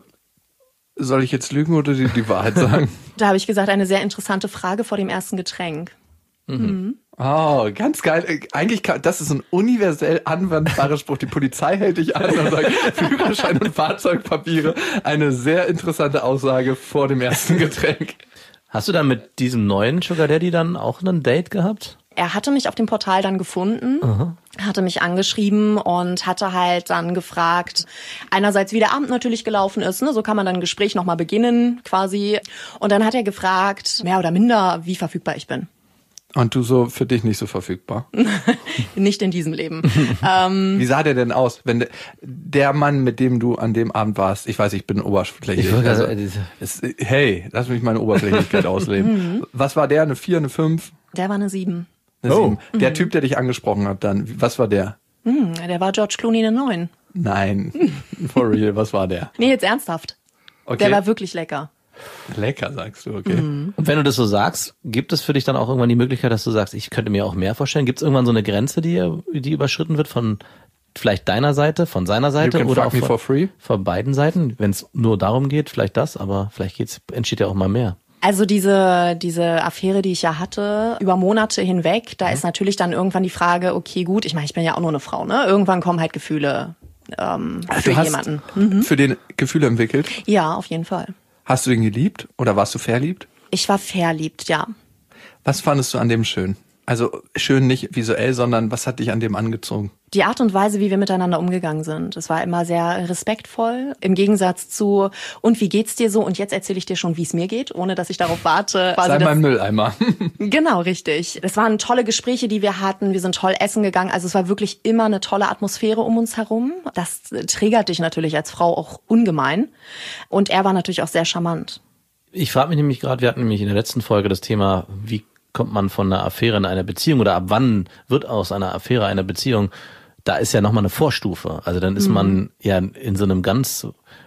Speaker 3: soll ich jetzt lügen oder die, die Wahrheit sagen?
Speaker 5: Da habe ich gesagt, eine sehr interessante Frage vor dem ersten Getränk.
Speaker 3: Mhm. Oh, ganz geil. Eigentlich kann, das ist ein universell anwendbarer Spruch. Die Polizei hält dich an und sagt, Führerschein und Fahrzeugpapiere. Eine sehr interessante Aussage vor dem ersten Getränk.
Speaker 4: Hast du dann mit diesem neuen Sugar Daddy dann auch ein Date gehabt?
Speaker 5: Er hatte mich auf dem Portal dann gefunden, Aha. hatte mich angeschrieben und hatte halt dann gefragt, einerseits wie der Abend natürlich gelaufen ist, ne, so kann man dann ein Gespräch nochmal beginnen quasi. Und dann hat er gefragt, mehr oder minder, wie verfügbar ich bin.
Speaker 3: Und du so für dich nicht so verfügbar?
Speaker 5: Nicht in diesem Leben. ähm,
Speaker 3: Wie sah der denn aus, wenn der, der Mann, mit dem du an dem Abend warst, ich weiß, ich bin oberflächlich.
Speaker 4: Ich
Speaker 3: also,
Speaker 4: also,
Speaker 3: es, hey, lass mich meine Oberflächlichkeit ausleben. Was war der, eine vier, eine fünf?
Speaker 5: Der war eine sieben.
Speaker 3: Eine oh. sieben. Der Typ, der dich angesprochen hat dann, was war der?
Speaker 5: Mhm, der war George Clooney eine neun.
Speaker 3: Nein, for real, was war der?
Speaker 5: Nee, jetzt ernsthaft.
Speaker 3: Okay.
Speaker 5: Der war wirklich lecker.
Speaker 3: Lecker, sagst du, okay.
Speaker 4: Mhm. Und wenn du das so sagst, gibt es für dich dann auch irgendwann die Möglichkeit, dass du sagst, ich könnte mir auch mehr vorstellen? Gibt es irgendwann so eine Grenze, die, die überschritten wird von vielleicht deiner Seite, von seiner Seite
Speaker 3: you can
Speaker 4: oder
Speaker 3: fuck
Speaker 4: auch
Speaker 3: me
Speaker 4: von,
Speaker 3: for free?
Speaker 4: von beiden Seiten? Wenn es nur darum geht, vielleicht das, aber vielleicht geht's, entsteht ja auch mal mehr.
Speaker 5: Also diese diese Affäre, die ich ja hatte, über Monate hinweg, da mhm. ist natürlich dann irgendwann die Frage, okay, gut, ich meine, ich bin ja auch nur eine Frau, ne? Irgendwann kommen halt Gefühle ähm, für
Speaker 3: du hast
Speaker 5: jemanden. Mhm.
Speaker 3: Für den Gefühle entwickelt?
Speaker 5: Ja, auf jeden Fall.
Speaker 3: Hast du ihn geliebt oder warst du verliebt?
Speaker 5: Ich war verliebt, ja.
Speaker 3: Was fandest du an dem schön? Also schön nicht visuell, sondern was hat dich an dem angezogen?
Speaker 5: Die Art und Weise, wie wir miteinander umgegangen sind. Es war immer sehr respektvoll. Im Gegensatz zu, und wie geht's dir so? Und jetzt erzähle ich dir schon, wie es mir geht, ohne dass ich darauf warte.
Speaker 3: Sei mal im Mülleimer.
Speaker 5: Genau, richtig. Es waren tolle Gespräche, die wir hatten. Wir sind toll essen gegangen. Also es war wirklich immer eine tolle Atmosphäre um uns herum. Das triggert dich natürlich als Frau auch ungemein. Und er war natürlich auch sehr charmant.
Speaker 4: Ich frage mich nämlich gerade, wir hatten nämlich in der letzten Folge das Thema, wie kommt man von einer Affäre in eine Beziehung oder ab wann wird aus einer Affäre eine Beziehung? Da ist ja nochmal eine Vorstufe. Also dann ist mhm. man ja in so einem ganz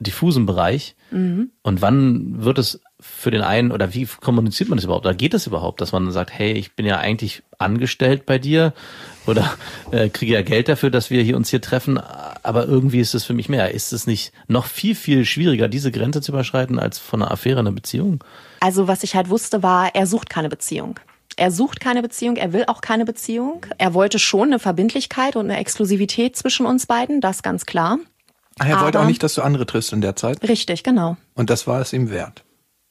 Speaker 4: diffusen Bereich. Mhm. Und wann wird es für den einen, oder wie kommuniziert man das überhaupt? Oder geht es überhaupt, dass man sagt, hey, ich bin ja eigentlich angestellt bei dir oder äh, kriege ja Geld dafür, dass wir hier uns hier treffen, aber irgendwie ist es für mich mehr. Ist es nicht noch viel, viel schwieriger, diese Grenze zu überschreiten, als von einer Affäre eine Beziehung?
Speaker 5: Also was ich halt wusste, war, er sucht keine Beziehung. Er sucht keine Beziehung, er will auch keine Beziehung. Er wollte schon eine Verbindlichkeit und eine Exklusivität zwischen uns beiden, das ganz klar.
Speaker 3: Ach, er wollte auch nicht, dass du andere triffst in der Zeit?
Speaker 5: Richtig, genau.
Speaker 3: Und das war es ihm wert?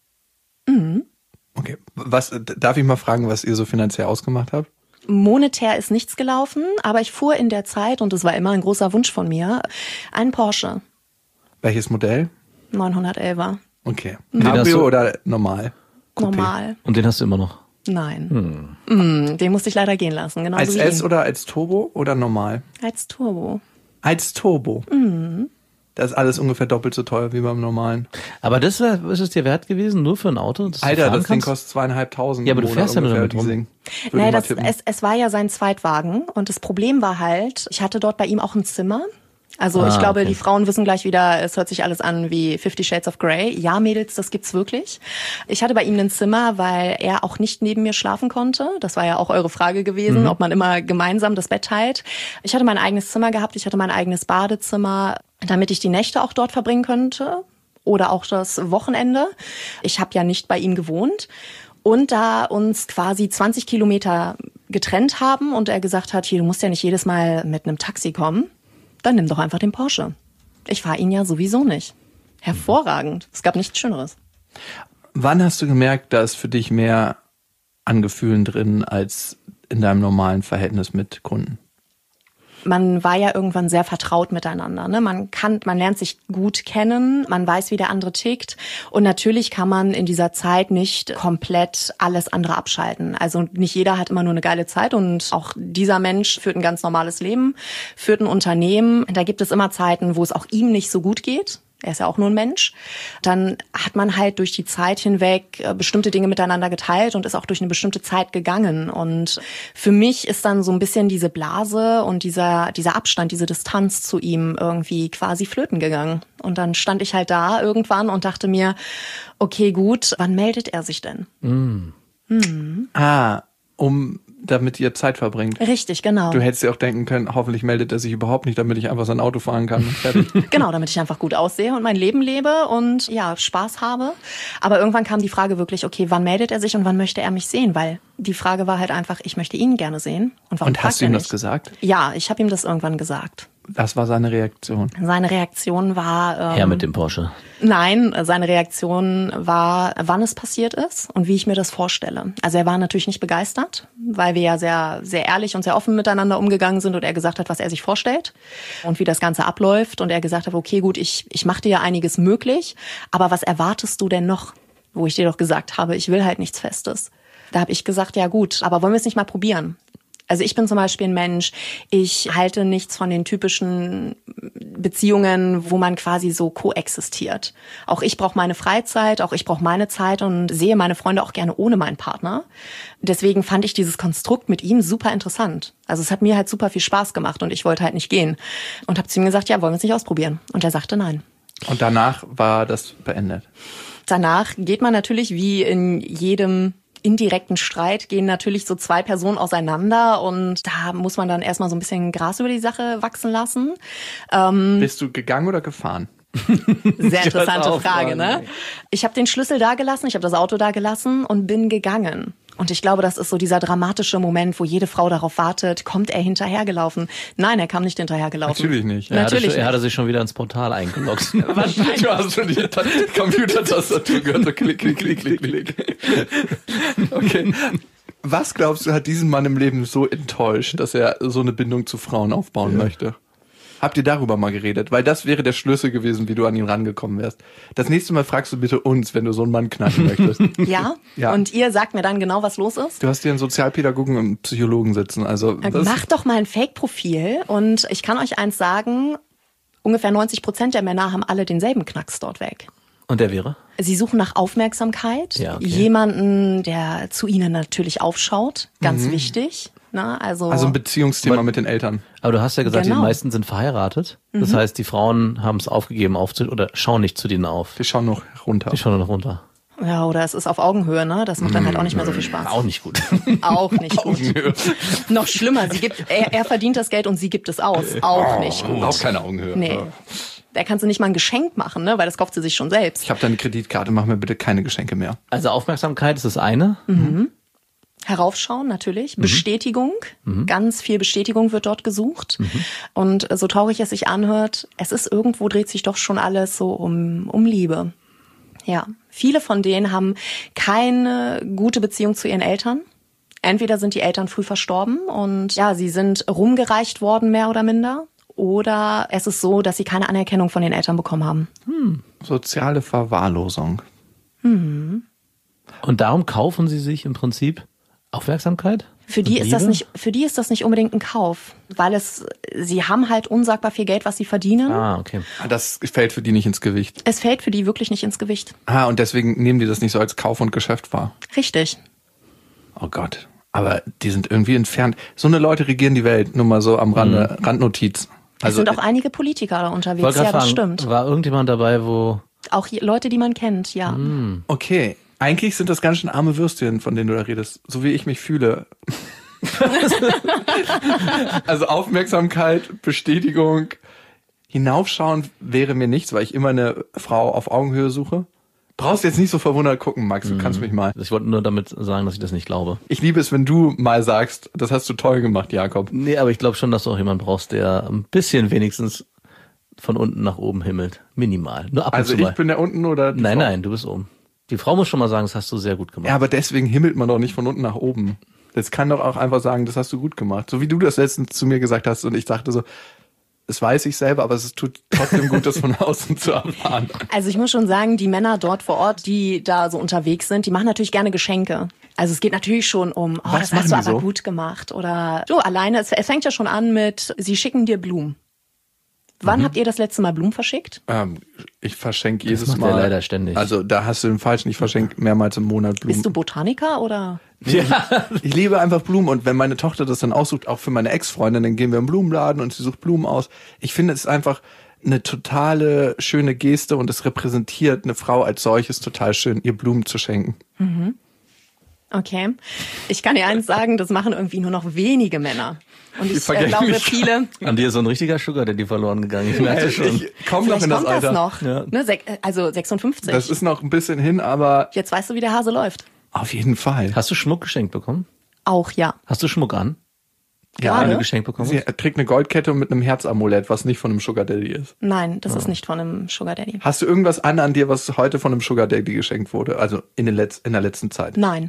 Speaker 5: Mhm.
Speaker 3: Okay. Was, darf ich mal fragen, was ihr so finanziell ausgemacht habt?
Speaker 5: Monetär ist nichts gelaufen, aber ich fuhr in der Zeit, und das war immer ein großer Wunsch von mir, einen Porsche.
Speaker 3: Welches Modell?
Speaker 5: neunhundertelfer.
Speaker 3: Okay.
Speaker 4: Den hast
Speaker 3: Cabrio
Speaker 4: du-
Speaker 3: oder normal? Coupé.
Speaker 5: Normal.
Speaker 4: Und den hast du immer noch?
Speaker 5: Nein. Hm. Den musste ich leider gehen lassen. Genauso
Speaker 3: Als
Speaker 5: wie
Speaker 3: S
Speaker 5: ihn.
Speaker 3: oder als Turbo oder normal?
Speaker 5: Als Turbo.
Speaker 3: Als Turbo.
Speaker 5: Mhm.
Speaker 3: Das ist alles ungefähr doppelt so teuer wie beim normalen.
Speaker 4: Aber das wär, ist es dir wert gewesen, nur für ein Auto? Das du
Speaker 3: Alter,
Speaker 4: fahren
Speaker 3: das Ding
Speaker 4: kannst?
Speaker 3: kostet zweieinhalbtausend.
Speaker 4: Ja, aber du
Speaker 3: im Monat
Speaker 4: fährst ja nur
Speaker 3: ungefähr,
Speaker 4: damit rum.
Speaker 3: Leasing. Würde
Speaker 5: Naja,
Speaker 3: ich mal
Speaker 5: das,
Speaker 3: tippen.
Speaker 5: es, es war ja sein Zweitwagen und das Problem war halt, ich hatte dort bei ihm auch ein Zimmer. Also
Speaker 4: Ah,
Speaker 5: ich glaube,
Speaker 4: okay.
Speaker 5: die Frauen wissen gleich wieder, es hört sich alles an wie Fifty Shades of Grey. Ja, Mädels, das gibt's wirklich. Ich hatte bei ihm ein Zimmer, weil er auch nicht neben mir schlafen konnte. Das war ja auch eure Frage gewesen,
Speaker 4: Mhm.
Speaker 5: ob man immer gemeinsam das Bett teilt. Ich hatte mein eigenes Zimmer gehabt, ich hatte mein eigenes Badezimmer, damit ich die Nächte auch dort verbringen könnte oder auch das Wochenende. Ich habe ja nicht bei ihm gewohnt. Und da uns quasi zwanzig Kilometer getrennt haben und er gesagt hat, hier, du musst ja nicht jedes Mal mit einem Taxi kommen, dann nimm doch einfach den Porsche. Ich fahre ihn ja sowieso nicht. Hervorragend. Es gab nichts Schöneres.
Speaker 3: Wann hast du gemerkt, da ist für dich mehr an Gefühlen drin als in deinem normalen Verhältnis mit Kunden?
Speaker 5: Man war ja irgendwann sehr vertraut miteinander, ne? Man kann, man lernt sich gut kennen, man weiß, wie der andere tickt. Und natürlich kann man in dieser Zeit nicht komplett alles andere abschalten. Also nicht jeder hat immer nur eine geile Zeit und auch dieser Mensch führt ein ganz normales Leben, führt ein Unternehmen. Da gibt es immer Zeiten, wo es auch ihm nicht so gut geht. Er ist ja auch nur ein Mensch. Dann hat man halt durch die Zeit hinweg äh, bestimmte Dinge miteinander geteilt und ist auch durch eine bestimmte Zeit gegangen. Und für mich ist dann so ein bisschen diese Blase und dieser, dieser Abstand, diese Distanz zu ihm irgendwie quasi flöten gegangen. Und dann stand ich halt da irgendwann und dachte mir, okay, gut, wann meldet er sich denn?
Speaker 3: Ah, um damit ihr Zeit verbringt.
Speaker 5: Richtig, genau.
Speaker 3: Du hättest dir auch denken können, hoffentlich meldet er sich überhaupt nicht, damit ich einfach sein Auto fahren kann. Und fertig.
Speaker 5: Genau, damit ich einfach gut aussehe und mein Leben lebe und ja, Spaß habe. Aber irgendwann kam die Frage wirklich, okay, wann meldet er sich und wann möchte er mich sehen? Weil die Frage war halt einfach, ich möchte ihn gerne sehen. Und warum
Speaker 3: Und
Speaker 5: fragt
Speaker 3: hast du
Speaker 5: er
Speaker 3: ihm
Speaker 5: nicht?
Speaker 3: das gesagt?
Speaker 5: Ja, ich habe ihm das irgendwann gesagt.
Speaker 3: Das war seine Reaktion.
Speaker 5: Seine Reaktion war... Ähm,
Speaker 4: Her mit dem Porsche.
Speaker 5: Nein, seine Reaktion war, wann es passiert ist und wie ich mir das vorstelle. Also er war natürlich nicht begeistert, weil wir ja sehr, sehr ehrlich und sehr offen miteinander umgegangen sind und er gesagt hat, was er sich vorstellt und wie das Ganze abläuft. Und er gesagt hat, okay, gut, ich, ich mache dir ja einiges möglich, aber was erwartest du denn noch? Wo ich dir doch gesagt habe, ich will halt nichts Festes. Da habe ich gesagt, ja gut, aber wollen wir es nicht mal probieren? Also ich bin zum Beispiel ein Mensch, ich halte nichts von den typischen Beziehungen, wo man quasi so koexistiert. Auch ich brauche meine Freizeit, auch ich brauche meine Zeit und sehe meine Freunde auch gerne ohne meinen Partner. Deswegen fand ich dieses Konstrukt mit ihm super interessant. Also es hat mir halt super viel Spaß gemacht und ich wollte halt nicht gehen. Und habe zu ihm gesagt, ja, wollen wir es nicht ausprobieren? Und er sagte nein.
Speaker 3: Und danach war das beendet.
Speaker 5: Danach geht man natürlich wie in jedem indirekten Streit gehen natürlich so zwei Personen auseinander und da muss man dann erstmal so ein bisschen Gras über die Sache wachsen lassen. Ähm,
Speaker 3: Bist du gegangen oder gefahren?
Speaker 5: sehr interessante
Speaker 4: auch
Speaker 5: Frage,
Speaker 4: fragen,
Speaker 5: ne?
Speaker 4: ey.
Speaker 5: Ich habe den Schlüssel da gelassen, ich habe das Auto da gelassen und bin gegangen. Und ich glaube, das ist so dieser dramatische Moment, wo jede Frau darauf wartet, kommt er hinterhergelaufen? Nein, er kam nicht hinterhergelaufen.
Speaker 3: Natürlich nicht.
Speaker 4: Er hatte,
Speaker 5: Natürlich
Speaker 4: schon, er
Speaker 5: nicht.
Speaker 4: hatte sich schon wieder ins Portal eingeloggt.
Speaker 3: Wahrscheinlich. Du hast schon die Ta- Computertastatur gehört, so klick, klick, klick, klick, klick. Okay. Was glaubst du, hat diesen Mann im Leben so enttäuscht, dass er so eine Bindung zu Frauen aufbauen möchte? Habt ihr darüber mal geredet? Weil das wäre der Schlüssel gewesen, wie du an ihn rangekommen wärst. Das nächste Mal fragst du bitte uns, wenn du so einen Mann knacken möchtest.
Speaker 5: Ja?
Speaker 3: Ja.
Speaker 5: Und ihr sagt mir dann genau, was los ist?
Speaker 3: Du hast hier einen Sozialpädagogen und einen Psychologen sitzen. Also das,
Speaker 5: Macht doch mal ein Fake-Profil und ich kann euch eins sagen, ungefähr neunzig Prozent der Männer haben alle denselben Knacks dort weg.
Speaker 4: Und der wäre?
Speaker 5: Sie suchen nach Aufmerksamkeit,
Speaker 4: Ja, okay.
Speaker 5: jemanden, der zu ihnen natürlich aufschaut, ganz wichtig. Ne? Also,
Speaker 3: Also ein Beziehungsthema
Speaker 4: Aber-
Speaker 3: mit den Eltern.
Speaker 4: Aber du hast ja gesagt,
Speaker 5: Genau.
Speaker 4: die meisten sind verheiratet. Das
Speaker 5: Mhm.
Speaker 4: heißt, die Frauen haben es aufgegeben, aufzu oder schauen nicht zu denen auf.
Speaker 3: Wir schauen noch runter.
Speaker 4: Die schauen nur noch runter.
Speaker 5: ja, oder es ist auf Augenhöhe, ne? Das macht dann halt auch nicht mehr so viel Spaß.
Speaker 4: Auch nicht gut.
Speaker 5: Auch nicht gut. Noch schlimmer, sie gibt, er, er verdient das Geld und sie gibt es aus. Auch nicht gut.
Speaker 3: Auch keine Augenhöhe.
Speaker 5: Nee. Da kannst du nicht mal ein Geschenk machen, ne? Weil das kauft sie sich schon selbst.
Speaker 3: Ich habe deine Kreditkarte, mach mir bitte keine Geschenke mehr.
Speaker 4: Also Aufmerksamkeit ist das eine.
Speaker 5: Heraufschauen natürlich, Bestätigung, ganz viel Bestätigung wird dort gesucht. Und so traurig es sich anhört, es ist irgendwo, dreht sich doch schon alles so um, um Liebe. Ja, viele von denen haben keine gute Beziehung zu ihren Eltern. Entweder sind die Eltern früh verstorben und ja, sie sind rumgereicht worden, mehr oder minder. Oder es ist so, dass sie keine Anerkennung von den Eltern bekommen haben.
Speaker 3: Soziale Verwahrlosung.
Speaker 4: Und darum kaufen sie sich im Prinzip Aufmerksamkeit?
Speaker 5: Für die
Speaker 4: Und
Speaker 5: ist das
Speaker 4: Liebe?
Speaker 5: nicht, für die ist das nicht unbedingt ein Kauf, weil es, sie haben halt unsagbar viel Geld, was sie verdienen.
Speaker 4: Ah, okay.
Speaker 3: Das fällt für die nicht ins Gewicht.
Speaker 5: Es fällt für die wirklich nicht ins Gewicht.
Speaker 3: Ah, und deswegen nehmen die das nicht so als Kauf und Geschäft wahr.
Speaker 5: Richtig.
Speaker 3: Oh Gott. Aber die sind irgendwie entfernt. So eine Leute regieren die Welt. Nur mal so am Rande, Randnotiz.
Speaker 5: Es sind auch einige Politiker da unterwegs.
Speaker 4: Wollte
Speaker 5: Ja,
Speaker 4: gerade
Speaker 5: das
Speaker 4: fragen,
Speaker 5: stimmt.
Speaker 4: war irgendjemand dabei, wo...
Speaker 5: Auch je- Leute, die man kennt, ja.
Speaker 3: Okay. Eigentlich sind das ganz schön arme Würstchen, von denen du da redest. So wie ich mich fühle. Also Aufmerksamkeit, Bestätigung. Hinaufschauen wäre mir nichts, weil ich immer eine Frau auf Augenhöhe suche. Brauchst jetzt nicht so verwundert gucken, Max. Du kannst mich mal.
Speaker 4: Ich wollte nur damit sagen, dass ich das nicht glaube.
Speaker 3: Ich liebe es, wenn du mal sagst, das hast du toll gemacht, Jakob.
Speaker 4: Nee, aber ich glaube schon, dass du auch jemanden brauchst, der ein bisschen wenigstens von unten nach oben himmelt. Minimal. Nur ab und
Speaker 3: Also
Speaker 4: zu mal.
Speaker 3: ich bin da unten oder die
Speaker 4: Nein,
Speaker 3: Frau?
Speaker 4: nein, du bist oben. Die Frau muss schon mal sagen, das hast du sehr gut gemacht.
Speaker 3: Ja, aber deswegen himmelt man doch nicht von unten nach oben. Das kann doch auch einfach sagen, das hast du gut gemacht. So wie du das letztens zu mir gesagt hast und ich dachte so, das weiß ich selber, aber es tut trotzdem gut, das von außen zu erfahren.
Speaker 5: Also ich muss schon sagen, die Männer dort vor Ort, die da so unterwegs sind, die machen natürlich gerne Geschenke. Also es geht natürlich schon um, oh,
Speaker 3: Was
Speaker 5: das hast du
Speaker 3: machen die
Speaker 5: aber
Speaker 3: so?
Speaker 5: gut gemacht. Oder so, alleine, es, es fängt ja schon an mit, sie schicken dir Blumen. Wann
Speaker 3: Mhm.
Speaker 5: habt ihr das letzte Mal Blumen verschickt?
Speaker 3: Ähm, ich verschenke jedes
Speaker 4: macht
Speaker 3: Mal.
Speaker 4: er leider ständig.
Speaker 3: Also da hast du den falschen, ich verschenke mehrmals im Monat Blumen.
Speaker 5: Bist du Botaniker oder?
Speaker 4: Ja.
Speaker 3: Ich liebe einfach Blumen und wenn meine Tochter das dann aussucht, auch für meine Ex-Freundin, dann gehen wir im Blumenladen und sie sucht Blumen aus. Ich finde, es ist einfach eine totale schöne Geste und es repräsentiert eine Frau als solches total schön, ihr Blumen zu schenken.
Speaker 5: Okay. Ich kann dir eins sagen, das machen irgendwie nur noch wenige Männer. Und
Speaker 3: Die
Speaker 5: ich äh,
Speaker 3: vergessen
Speaker 5: glaube,
Speaker 3: mich.
Speaker 5: viele,
Speaker 4: An dir ist so ein richtiger Sugar Daddy verloren gegangen. Ich merke schon.
Speaker 3: Ich komme noch
Speaker 5: vielleicht
Speaker 3: in das
Speaker 5: kommt
Speaker 3: Alter.
Speaker 5: das noch.
Speaker 4: Ja.
Speaker 5: Ne, sech, also sechsundfünfzig.
Speaker 3: Das ist noch ein bisschen hin, aber
Speaker 5: Jetzt weißt du, wie der Hase läuft.
Speaker 3: auf jeden Fall.
Speaker 4: Hast du Schmuck geschenkt bekommen?
Speaker 5: Auch ja.
Speaker 4: Hast du Schmuck an?
Speaker 3: Ja,
Speaker 4: Wenn
Speaker 5: Gerade?
Speaker 4: du geschenkt bekommen
Speaker 3: Sie
Speaker 4: hast?
Speaker 3: trägt eine Goldkette mit einem Herzamulett, was nicht von einem Sugar Daddy ist.
Speaker 5: Nein, das ist nicht von einem Sugar Daddy.
Speaker 3: Hast du irgendwas an an dir, was heute von einem Sugar Daddy geschenkt wurde? Also in, den Letz-, in der letzten Zeit?
Speaker 5: Nein.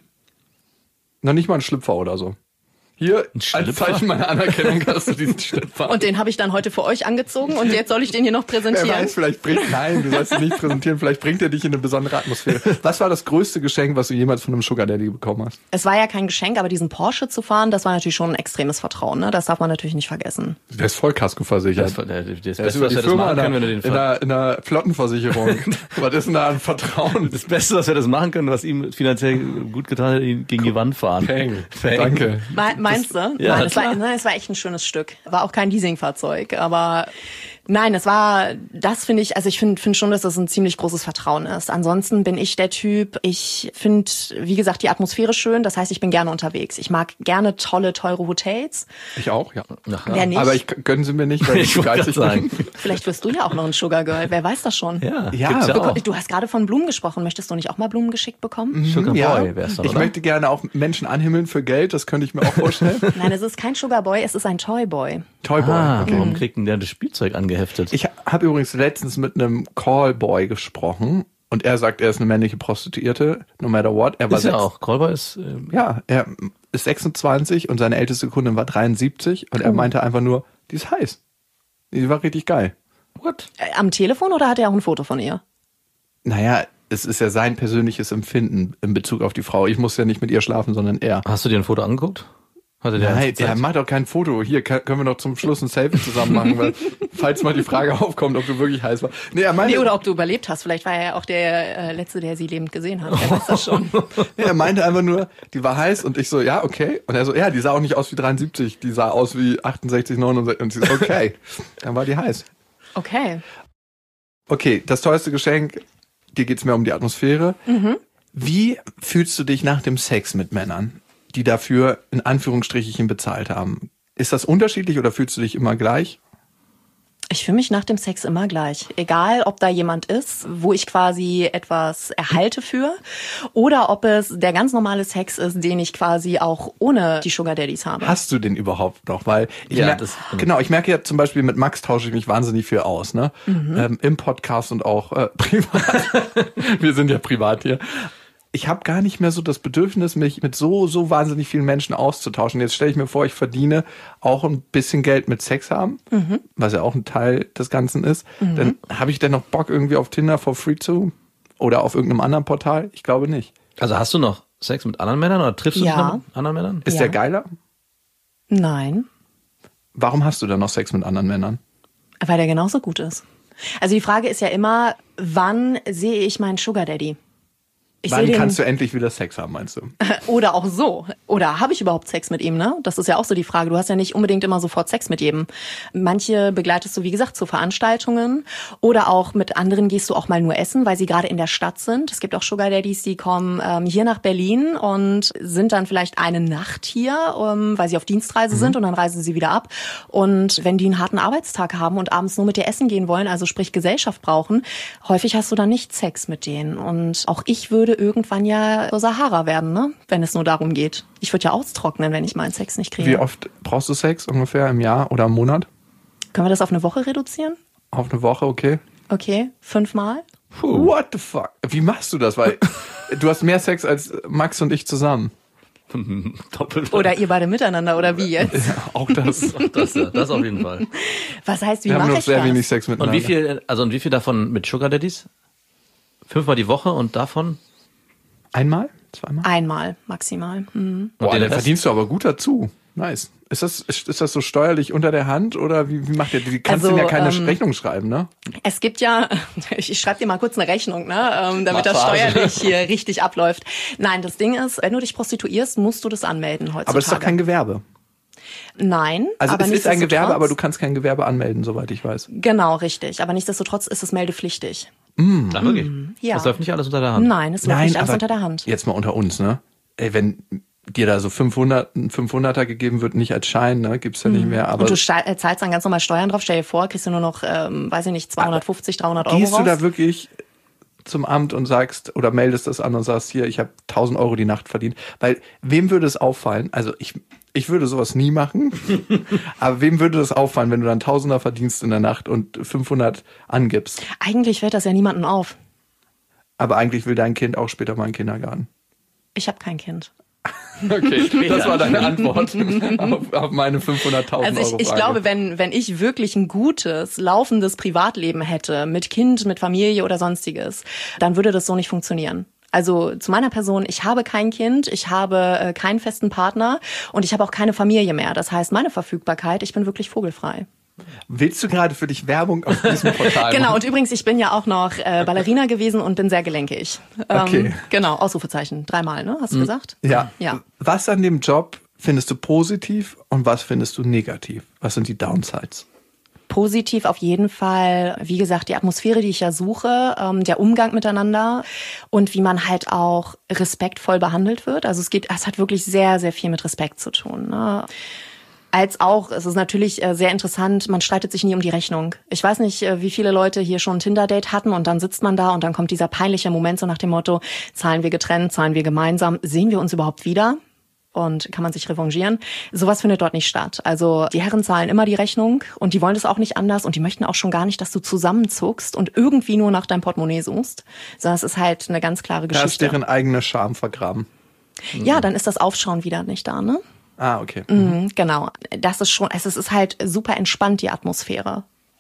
Speaker 3: Noch nicht mal ein Schlüpfer oder so. Hier, als
Speaker 4: Schlüpfer?
Speaker 3: Zeichen meiner Anerkennung hast du diesen Schlüpfer.
Speaker 5: Und den habe ich dann heute für euch angezogen und jetzt soll ich den hier noch
Speaker 3: Wer
Speaker 5: präsentieren.
Speaker 3: weiß, vielleicht bringt, nein, du sollst ihn nicht präsentieren, vielleicht bringt er dich in eine besondere Atmosphäre. Was war das größte Geschenk, was du jemals von einem Sugar Daddy bekommen hast?
Speaker 5: Es war ja kein Geschenk, aber diesen Porsche zu fahren, das war natürlich schon ein extremes Vertrauen. Ne? Das darf man natürlich nicht vergessen.
Speaker 3: Der ist voll Kasko versichert.
Speaker 4: Das, das, das
Speaker 3: Der ist
Speaker 4: Beste,
Speaker 3: über
Speaker 4: was
Speaker 3: die
Speaker 4: wir das
Speaker 3: Firma
Speaker 4: machen
Speaker 3: in
Speaker 4: können, wenn du
Speaker 3: der,
Speaker 4: den
Speaker 3: in,
Speaker 4: Ver
Speaker 3: der, in der Flottenversicherung. Was ist denn da an Vertrauen?
Speaker 4: Das Beste, was wir das machen können, was ihm finanziell gut getan hat, ihn gegen die Wand fahren.
Speaker 3: Peng.
Speaker 4: Peng.
Speaker 3: Danke.
Speaker 5: Me meinst du?
Speaker 4: ja,
Speaker 5: nein, es war,
Speaker 4: klar.
Speaker 5: nein, es war echt ein schönes Stück. War auch kein Leasingfahrzeug, aber nein, es war, das finde ich, also ich finde find schon, dass das ein ziemlich großes Vertrauen ist. Ansonsten bin ich der Typ, ich finde, wie gesagt, die Atmosphäre schön, das heißt, ich bin gerne unterwegs. Ich mag gerne tolle, teure Hotels.
Speaker 3: Ich auch, ja.
Speaker 4: Ach,
Speaker 5: Wer nicht?
Speaker 3: Aber ich gönnen sie mir nicht, weil ich,
Speaker 4: Ich wollte gerade
Speaker 3: geizig bin.
Speaker 4: sagen.
Speaker 5: Vielleicht wirst du ja auch noch ein Sugar Girl, wer weiß das schon.
Speaker 4: Ja,
Speaker 3: Ja,
Speaker 4: gibt's ja
Speaker 3: beko-
Speaker 4: auch.
Speaker 5: Du hast gerade von Blumen gesprochen, möchtest du nicht auch mal Blumen geschickt bekommen?
Speaker 4: Sugar
Speaker 3: Ja,
Speaker 4: Boy wär's dann,
Speaker 3: ich
Speaker 4: oder?
Speaker 3: möchte gerne auch Menschen anhimmeln für Geld, das könnte ich mir auch vorstellen.
Speaker 5: Nein, es ist kein Sugar Boy, es ist ein Toy Boy.
Speaker 3: Toyboy.
Speaker 4: Ah,
Speaker 3: Okay.
Speaker 4: warum kriegt denn der das Spielzeug angeheftet?
Speaker 3: Ich habe übrigens letztens mit einem Callboy gesprochen und er sagt, er ist eine männliche Prostituierte, no matter what. Er war
Speaker 4: ist ja
Speaker 3: sechs-
Speaker 4: auch. Callboy ist, ähm,
Speaker 3: Ja, er ist sechsundzwanzig und seine älteste Kundin war dreiundsiebzig und er meinte einfach nur, die ist heiß. Die war richtig geil.
Speaker 4: what?
Speaker 5: Äh, Am Telefon oder hat er auch ein Foto von ihr?
Speaker 3: Naja, es ist ja sein persönliches Empfinden in Bezug auf die Frau. Ich muss ja nicht mit ihr schlafen, sondern er.
Speaker 4: Hast du dir ein Foto angeguckt? Hatte der
Speaker 3: Nein, der macht doch kein Foto. Hier kann, können wir noch zum Schluss ein Selfie zusammen machen, weil falls mal die Frage aufkommt, ob du wirklich heiß warst. Nee, er meinte,
Speaker 5: Nee, oder ob du überlebt hast. Vielleicht war er ja auch der äh, Letzte, der sie lebend gesehen hat. Wer weiß das schon.
Speaker 3: nee, er meinte einfach nur, die war heiß und ich so, ja, okay. Und er so, ja, die sah auch nicht aus wie dreiundsiebzig, die sah aus wie achtundsechzig, neunundsechzig. Und sie so, okay. Dann war die heiß.
Speaker 5: Okay.
Speaker 3: Okay, das teuerste Geschenk, dir geht's mehr um die Atmosphäre.
Speaker 5: Mhm.
Speaker 3: Wie fühlst du dich nach dem Sex mit Männern, die dafür in Anführungsstrichen bezahlt haben? Ist das unterschiedlich oder fühlst du dich immer gleich?
Speaker 5: Ich fühle mich nach dem Sex immer gleich. Egal, ob da jemand ist, wo ich quasi etwas erhalte für, oder ob es der ganz normale Sex ist, den ich quasi auch ohne die Sugar Daddies habe.
Speaker 3: Hast du den überhaupt noch? Weil ich
Speaker 4: Ja,
Speaker 3: mer-
Speaker 4: das-
Speaker 3: genau, ich merke ja zum Beispiel mit Max tausche ich mich wahnsinnig viel aus, ne?
Speaker 5: Mhm.
Speaker 3: Ähm, im Podcast und auch äh, privat. Wir sind ja privat hier. Ich habe gar nicht mehr so das Bedürfnis, mich mit so, so wahnsinnig vielen Menschen auszutauschen. Jetzt stelle ich mir vor, ich verdiene auch ein bisschen Geld mit Sex haben,
Speaker 5: Mhm.
Speaker 3: was ja auch ein Teil des Ganzen ist. Dann habe ich denn noch Bock irgendwie auf Tinder for free zu? Oder auf irgendeinem anderen Portal? Ich glaube nicht.
Speaker 4: Also hast du noch Sex mit anderen Männern oder triffst du
Speaker 5: Ja.
Speaker 4: dich noch mit anderen Männern?
Speaker 3: Ist
Speaker 5: Ja.
Speaker 3: der geiler?
Speaker 5: Nein,
Speaker 3: Warum hast du dann noch Sex mit anderen Männern?
Speaker 5: weil der genauso gut ist. Also die Frage ist ja immer, wann sehe ich meinen Sugar Daddy? Ich
Speaker 3: Wann
Speaker 5: sehe den,
Speaker 3: kannst du endlich wieder Sex haben, meinst du?
Speaker 5: oder auch so. Oder habe ich überhaupt Sex mit ihm, ne? Das ist ja auch so die Frage. Du hast ja nicht unbedingt immer sofort Sex mit jedem. Manche begleitest du, wie gesagt, zu Veranstaltungen. Oder auch mit anderen gehst du auch mal nur essen, weil sie gerade in der Stadt sind. Es gibt auch Sugar Daddies, die kommen ähm, hier nach Berlin und sind dann vielleicht eine Nacht hier, ähm, weil sie auf Dienstreise sind und dann reisen sie wieder ab. Und wenn die einen harten Arbeitstag haben und abends nur mit dir essen gehen wollen, also sprich Gesellschaft brauchen, häufig hast du dann nicht Sex mit denen. Und auch ich würde irgendwann ja so Sahara werden, ne? Wenn es nur darum geht. Ich würde ja austrocknen, wenn ich meinen Sex nicht kriege.
Speaker 3: Wie oft brauchst du Sex ungefähr im Jahr oder im Monat?
Speaker 5: Können wir das auf eine Woche reduzieren?
Speaker 3: Auf eine Woche, okay.
Speaker 5: Okay, fünfmal?
Speaker 3: What the fuck? Wie machst du das? Weil du hast mehr Sex als Max und ich zusammen.
Speaker 4: Doppelt.
Speaker 5: Oder ihr beide miteinander, oder wie jetzt?
Speaker 3: Auch das.
Speaker 4: Das, ja, das auf jeden Fall.
Speaker 5: Was heißt, wie
Speaker 3: Wir haben
Speaker 5: mache
Speaker 3: noch
Speaker 5: ich
Speaker 3: sehr
Speaker 5: das?
Speaker 3: wenig Sex
Speaker 4: Und
Speaker 3: miteinander.
Speaker 4: wie viel, also und wie viel davon mit Sugar Daddies? Fünfmal die Woche und davon?
Speaker 3: Einmal? Zweimal?
Speaker 5: Einmal maximal. Mhm.
Speaker 3: Boah,
Speaker 4: den
Speaker 3: dann
Speaker 4: Rest?
Speaker 3: verdienst du aber gut dazu. Nice. Ist das, ist, ist das so steuerlich unter der Hand oder wie, wie macht ihr? Du kannst
Speaker 5: Also,
Speaker 3: denen ja keine
Speaker 5: ähm,
Speaker 3: Rechnung schreiben, ne?
Speaker 5: Es gibt ja, ich, ich schreibe dir mal kurz eine Rechnung, ne, ähm, damit das
Speaker 4: Massage.
Speaker 5: steuerlich hier richtig abläuft. Nein, das Ding ist, wenn du dich prostituierst, musst du das anmelden heutzutage.
Speaker 3: Aber es ist doch kein Gewerbe.
Speaker 5: Nein,
Speaker 3: Also
Speaker 5: aber
Speaker 3: es ist ein Gewerbe,
Speaker 5: nichtsdestotrotz-
Speaker 3: aber du kannst kein Gewerbe anmelden, soweit ich weiß.
Speaker 5: Genau, richtig. Aber nichtsdestotrotz ist es meldepflichtig.
Speaker 4: Na, wirklich?
Speaker 5: Ja.
Speaker 4: Das läuft nicht alles unter der Hand.
Speaker 5: Nein, es läuft nicht alles unter der Hand.
Speaker 3: Jetzt mal unter uns, ne? Ey, wenn dir da so fünfhundert, ein fünfhunderter gegeben wird, nicht als Schein, ne? Gibt's ja nicht mehr. Aber
Speaker 5: Und du ste- äh, zahlst dann ganz normal Steuern drauf. Stell dir vor, kriegst du nur noch, ähm, weiß ich nicht, zweihundertfünfzig, dreihundert Euro
Speaker 3: gehst
Speaker 5: raus.
Speaker 3: du da wirklich zum Amt und sagst oder meldest das an und sagst, hier, ich habe tausend Euro die Nacht verdient? Weil wem würde es auffallen? Also ich, ich würde sowas nie machen, aber wem würde das auffallen, wenn du dann Tausender verdienst in der Nacht und fünfhundert angibst?
Speaker 5: Eigentlich fällt das ja niemandem auf.
Speaker 3: Aber eigentlich will dein Kind auch später mal in den Kindergarten.
Speaker 5: Ich habe kein Kind.
Speaker 3: Okay, das war deine Antwort auf, auf meine fünfhunderttausend
Speaker 5: Also
Speaker 3: Euro
Speaker 5: ich, ich
Speaker 3: Frage.
Speaker 5: glaube, wenn, wenn ich wirklich ein gutes, laufendes Privatleben hätte, mit Kind, mit Familie oder sonstiges, dann würde das so nicht funktionieren. Also zu meiner Person, ich habe kein Kind, ich habe äh, keinen festen Partner und ich habe auch keine Familie mehr. Das heißt, meine Verfügbarkeit, ich bin wirklich vogelfrei.
Speaker 3: Willst du gerade für dich Werbung auf diesem Portal
Speaker 5: Genau,
Speaker 3: machen?
Speaker 5: und übrigens, ich bin ja auch noch äh, Ballerina gewesen und bin sehr gelenkig. Ähm,
Speaker 3: Okay.
Speaker 5: Genau, Ausrufezeichen. Dreimal, ne? Hast du gesagt?
Speaker 3: Ja.
Speaker 5: Ja.
Speaker 3: Was an dem Job findest du positiv und was findest du negativ? Was sind die Downsides?
Speaker 5: Positiv auf jeden Fall, wie gesagt, die Atmosphäre, die ich ja suche, ähm, der Umgang miteinander und wie man halt auch respektvoll behandelt wird. Also es geht, es hat wirklich sehr, sehr viel mit Respekt zu tun, ne? Als auch, es ist natürlich äh, sehr interessant, man streitet sich nie um die Rechnung. Ich weiß nicht, äh, wie viele Leute hier schon ein Tinder-Date hatten und dann sitzt man da und dann kommt dieser peinliche Moment so nach dem Motto, zahlen wir getrennt, zahlen wir gemeinsam, sehen wir uns überhaupt wieder? Und kann man sich revanchieren? Sowas findet dort nicht statt. Also die Herren zahlen immer die Rechnung und die wollen das auch nicht anders und die möchten auch schon gar nicht, dass du zusammenzuckst und irgendwie nur nach deinem Portemonnaie suchst, sondern es ist halt eine ganz klare
Speaker 3: Da ist
Speaker 5: Geschichte.
Speaker 3: deren eigener Charme vergraben.
Speaker 5: Ja, dann ist das Aufschauen wieder nicht da, ne?
Speaker 3: Ah, okay.
Speaker 5: Mhm, genau. Das ist schon, es ist, es ist halt super entspannt, die Atmosphäre.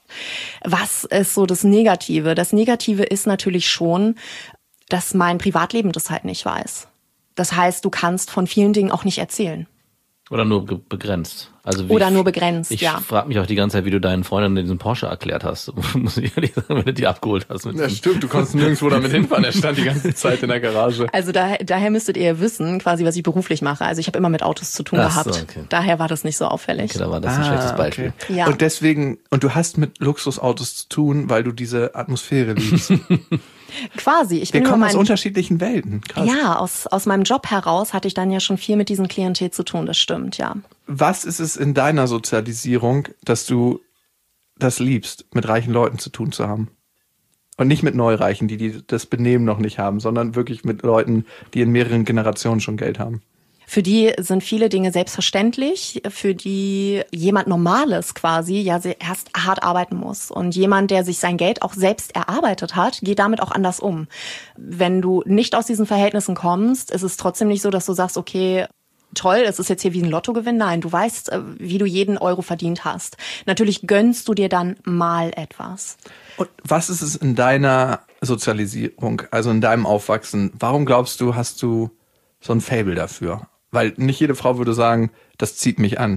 Speaker 5: Was ist so das Negative? Das Negative ist natürlich schon, dass mein Privatleben das halt nicht weiß. Das heißt, du kannst von vielen Dingen auch nicht erzählen.
Speaker 4: Oder nur ge- begrenzt. Also wie
Speaker 5: Oder
Speaker 4: ich,
Speaker 5: nur begrenzt,
Speaker 4: ich
Speaker 5: ja.
Speaker 4: Ich frage mich auch die ganze Zeit, wie du deinen Freunden diesen Porsche erklärt hast. Muss ich ehrlich sagen, wenn du die abgeholt hast. Mit
Speaker 3: Ja, stimmt, du konntest nirgendwo damit hinfahren. Er stand die ganze Zeit in der Garage.
Speaker 5: Also da, daher müsstet ihr wissen, quasi, was ich beruflich mache. Also ich habe immer mit Autos zu tun
Speaker 4: Ach so,
Speaker 5: gehabt.
Speaker 4: okay.
Speaker 5: Daher war das nicht so auffällig.
Speaker 4: Okay, da war das ein schlechtes Beispiel.
Speaker 3: Okay.
Speaker 5: Ja.
Speaker 3: Und deswegen, und du hast mit Luxusautos zu tun, weil du diese Atmosphäre liebst.
Speaker 5: Quasi. Ich
Speaker 3: Wir
Speaker 5: bin
Speaker 3: kommen
Speaker 5: über
Speaker 3: aus
Speaker 5: meinen-
Speaker 3: unterschiedlichen Welten. Krass.
Speaker 5: Ja, aus, aus meinem Job heraus hatte ich dann ja schon viel mit diesem Klientel zu tun, das stimmt, ja.
Speaker 3: Was ist es in deiner Sozialisierung, dass du das liebst, mit reichen Leuten zu tun zu haben? Und nicht mit Neureichen, die, die das Benehmen noch nicht haben, sondern wirklich mit Leuten, die in mehreren Generationen schon Geld haben.
Speaker 5: Für die sind viele Dinge selbstverständlich, für die jemand Normales quasi ja sehr- erst hart arbeiten muss. Und jemand, der sich sein Geld auch selbst erarbeitet hat, geht damit auch anders um. Wenn du nicht aus diesen Verhältnissen kommst, ist es trotzdem nicht so, dass du sagst, okay, toll, es ist jetzt hier wie ein Lottogewinn. Nein, du weißt, äh, wie du jeden Euro verdient hast. Natürlich gönnst du dir dann mal etwas.
Speaker 3: Und was ist es in deiner Sozialisierung, also in deinem Aufwachsen? Warum glaubst du, hast du so ein Faible dafür? Weil nicht jede Frau würde sagen, das zieht mich an.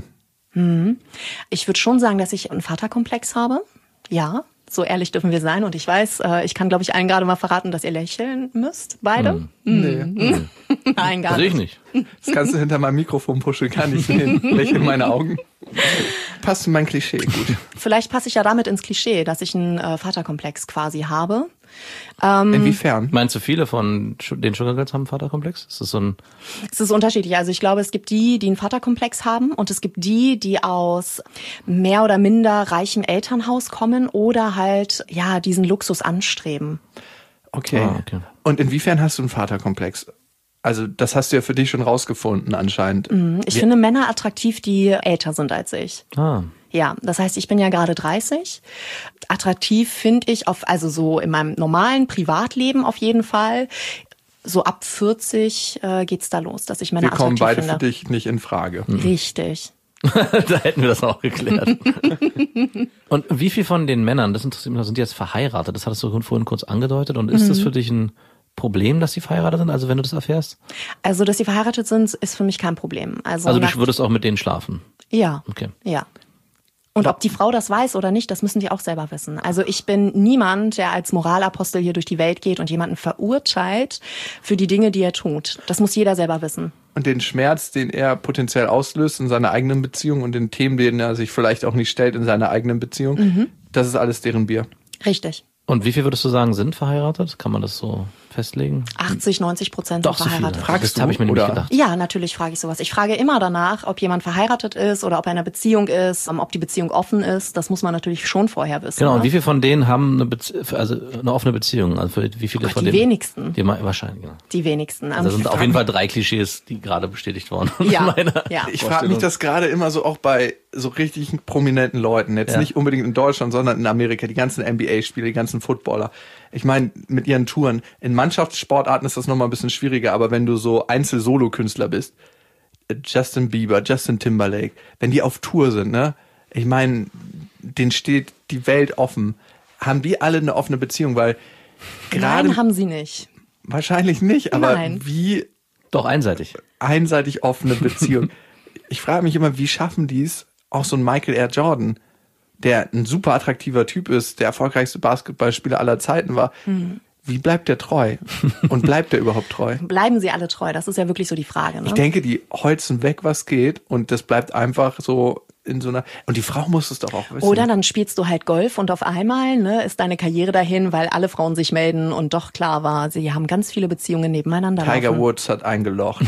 Speaker 5: Ich würde schon sagen, dass ich einen Vaterkomplex habe. Ja, so ehrlich dürfen wir sein. Und ich weiß, äh, ich kann, glaube ich, allen gerade mal verraten, dass ihr lächeln müsst. Beide?
Speaker 3: Nee.
Speaker 5: Nein, gar
Speaker 4: Das sehe ich
Speaker 5: nicht.
Speaker 4: nicht.
Speaker 3: Das kannst du hinter meinem Mikrofon puscheln, kann ich sehen. Lächeln meine Augen. Passt zu meinem Klischee gut.
Speaker 5: Vielleicht passe ich ja damit ins Klischee, dass ich einen äh, Vaterkomplex quasi habe. Ähm,
Speaker 3: Inwiefern?
Speaker 4: Meinst du, viele von Sch- den Sugar Girls haben einen Vaterkomplex? Ist das so ein...
Speaker 5: Es ist unterschiedlich. Also ich glaube, es gibt die, die einen Vaterkomplex haben und es gibt die, die aus mehr oder minder reichem Elternhaus kommen oder halt ja diesen Luxus anstreben.
Speaker 3: Okay.
Speaker 4: Ah, okay.
Speaker 3: Und inwiefern hast du einen Vaterkomplex? Also das hast du ja für dich schon rausgefunden anscheinend.
Speaker 5: Ich finde Männer attraktiv, die älter sind als ich.
Speaker 4: Ah,
Speaker 5: Ja, das heißt, ich bin ja gerade dreißig. Attraktiv finde ich auf, also so in meinem normalen Privatleben auf jeden Fall. So ab vierzig äh, geht's da los, dass ich Männer
Speaker 3: Wir kommen
Speaker 5: attraktiv
Speaker 3: beide
Speaker 5: finde.
Speaker 3: für dich nicht in Frage.
Speaker 5: Richtig.
Speaker 4: da hätten wir das auch geklärt. Und wie viel von den Männern, das interessiert mich, sind die jetzt verheiratet? Das hattest du vorhin kurz angedeutet. Und ist das für dich ein Problem, dass sie verheiratet sind, also wenn du das erfährst?
Speaker 5: Also, dass sie verheiratet sind, ist für mich kein Problem. Also,
Speaker 4: Also
Speaker 5: nach-
Speaker 4: du würdest auch mit denen schlafen?
Speaker 5: ja,
Speaker 4: Okay.
Speaker 5: ja. Und ob die Frau das weiß oder nicht, das müssen die auch selber wissen. Also ich bin niemand, der als Moralapostel hier durch die Welt geht und jemanden verurteilt für die Dinge, die er tut. Das muss jeder selber wissen.
Speaker 3: Und den Schmerz, den er potenziell auslöst in seiner eigenen Beziehung und den Themen, denen er sich vielleicht auch nicht stellt in seiner eigenen Beziehung, das ist alles deren Bier.
Speaker 5: Richtig.
Speaker 4: Und wie viel würdest du sagen, sind verheiratet? Kann man das so festlegen?
Speaker 5: achtzig, neunzig Prozent
Speaker 4: Doch,
Speaker 5: sind
Speaker 4: so viele.
Speaker 5: verheiratet.
Speaker 3: Fragst
Speaker 4: das
Speaker 3: du,
Speaker 4: habe ich mir nämlich
Speaker 3: oder?
Speaker 4: gedacht.
Speaker 5: Ja, natürlich frage ich sowas. Ich frage immer danach, ob jemand verheiratet ist oder ob er in einer Beziehung ist, ob die Beziehung offen ist. Das muss man natürlich schon vorher wissen.
Speaker 4: Genau, und
Speaker 5: ne?
Speaker 4: wie viele von denen haben eine, Bezie also eine offene Beziehung? Also für wie viele
Speaker 5: Gott,
Speaker 4: von
Speaker 5: die
Speaker 4: denen?
Speaker 5: wenigsten.
Speaker 4: Die ma- wahrscheinlich, genau.
Speaker 5: Die wenigsten.
Speaker 4: Also das sind auf jeden Fall drei Klischees, die gerade bestätigt wurden.
Speaker 5: Ja,
Speaker 4: in meiner
Speaker 5: ja.
Speaker 3: Ich frage mich das gerade immer so auch bei so richtig prominenten Leuten, jetzt
Speaker 4: Ja.
Speaker 3: nicht unbedingt in Deutschland, sondern in Amerika, die ganzen N B A-Spieler, die ganzen Footballer. Ich meine, mit ihren Touren, in Mannschaftssportarten ist das nochmal ein bisschen schwieriger, aber wenn du so Einzel-Solo-Künstler bist, Justin Bieber, Justin Timberlake, wenn die auf Tour sind, ne, ich meine, denen steht die Welt offen. Haben die alle eine offene Beziehung? Weil gerade,
Speaker 5: Nein, haben sie nicht.
Speaker 3: wahrscheinlich nicht, aber
Speaker 5: Nein.
Speaker 3: wie
Speaker 4: Doch einseitig.
Speaker 3: einseitig offene Beziehung. Ich frage mich immer, wie schaffen die es, auch so ein Michael R. Jordan, der ein super attraktiver Typ ist, der erfolgreichste Basketballspieler aller Zeiten war, wie bleibt der treu? Und bleibt der überhaupt treu?
Speaker 5: Bleiben sie alle treu? Das ist ja wirklich so die Frage. Ne?
Speaker 3: Ich denke, die holzen weg, was geht, und das bleibt einfach so in so einer, und die Frau muss es doch auch wissen.
Speaker 5: Oder dann spielst du halt Golf und auf einmal ne, ist deine Karriere dahin, weil alle Frauen sich melden und doch klar war, sie haben ganz viele Beziehungen nebeneinander
Speaker 3: Tiger
Speaker 5: laufen.
Speaker 3: Woods hat eingelocht.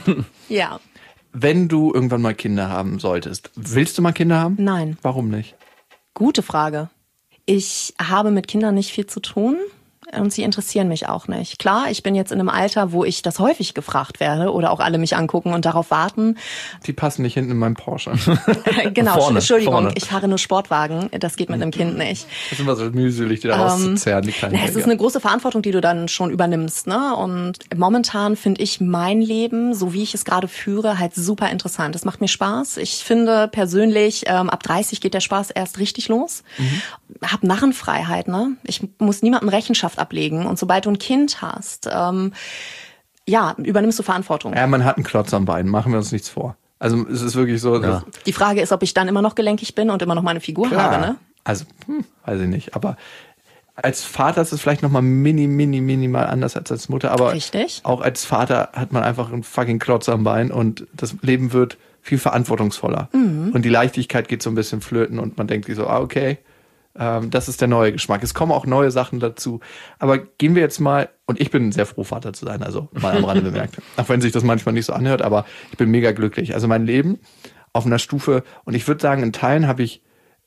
Speaker 5: Ja,
Speaker 3: Wenn du irgendwann mal Kinder haben solltest, willst du mal Kinder haben?
Speaker 5: nein.
Speaker 3: Warum nicht?
Speaker 5: Gute Frage. Ich habe mit Kindern nicht viel zu tun und sie interessieren mich auch nicht. Klar, ich bin jetzt in einem Alter, wo ich das häufig gefragt werde oder auch alle mich angucken und darauf warten.
Speaker 3: Die passen nicht hinten in meinem Porsche.
Speaker 5: Genau,
Speaker 4: Vorne,
Speaker 5: Entschuldigung,
Speaker 4: vorne.
Speaker 5: ich fahre nur Sportwagen. Das geht mit einem Kind nicht.
Speaker 3: Das ist immer so mühselig, die da rauszuzerren, die kleinen
Speaker 5: Na, es ist
Speaker 3: Jäger.
Speaker 5: eine große Verantwortung, die du dann schon übernimmst, ne? Und momentan finde ich mein Leben, so wie ich es gerade führe, halt super interessant. Es macht mir Spaß. Ich finde persönlich, ähm, ab dreißig geht der Spaß erst richtig los.
Speaker 3: Mhm.
Speaker 5: Hab Narrenfreiheit, ne? Ich muss niemandem Rechenschaft ablegen. Und sobald du ein Kind hast, ähm, ja, übernimmst du Verantwortung.
Speaker 3: Ja, man hat einen Klotz am Bein, machen wir uns nichts vor. Also es ist wirklich so.
Speaker 4: Ja.
Speaker 5: Die Frage ist, ob ich dann immer noch gelenkig bin und immer noch meine Figur
Speaker 3: Klar.
Speaker 5: habe, ne?
Speaker 3: Also, hm, weiß ich nicht. Aber als Vater ist es vielleicht nochmal mini, mini, minimal anders als als Mutter. Aber
Speaker 5: Richtig.
Speaker 3: auch als Vater hat man einfach einen fucking Klotz am Bein und das Leben wird viel verantwortungsvoller. Mhm. Und die Leichtigkeit geht so ein bisschen flöten und man denkt sich so, ah, okay, ähm, das ist der neue Geschmack. Es kommen auch neue Sachen dazu. Aber gehen wir jetzt mal, und ich bin sehr froh, Vater zu sein, also mal am Rande bemerkt. Auch wenn sich das manchmal nicht so anhört, aber ich bin mega glücklich. Also mein Leben auf einer Stufe, und ich würde sagen, in Teilen habe ich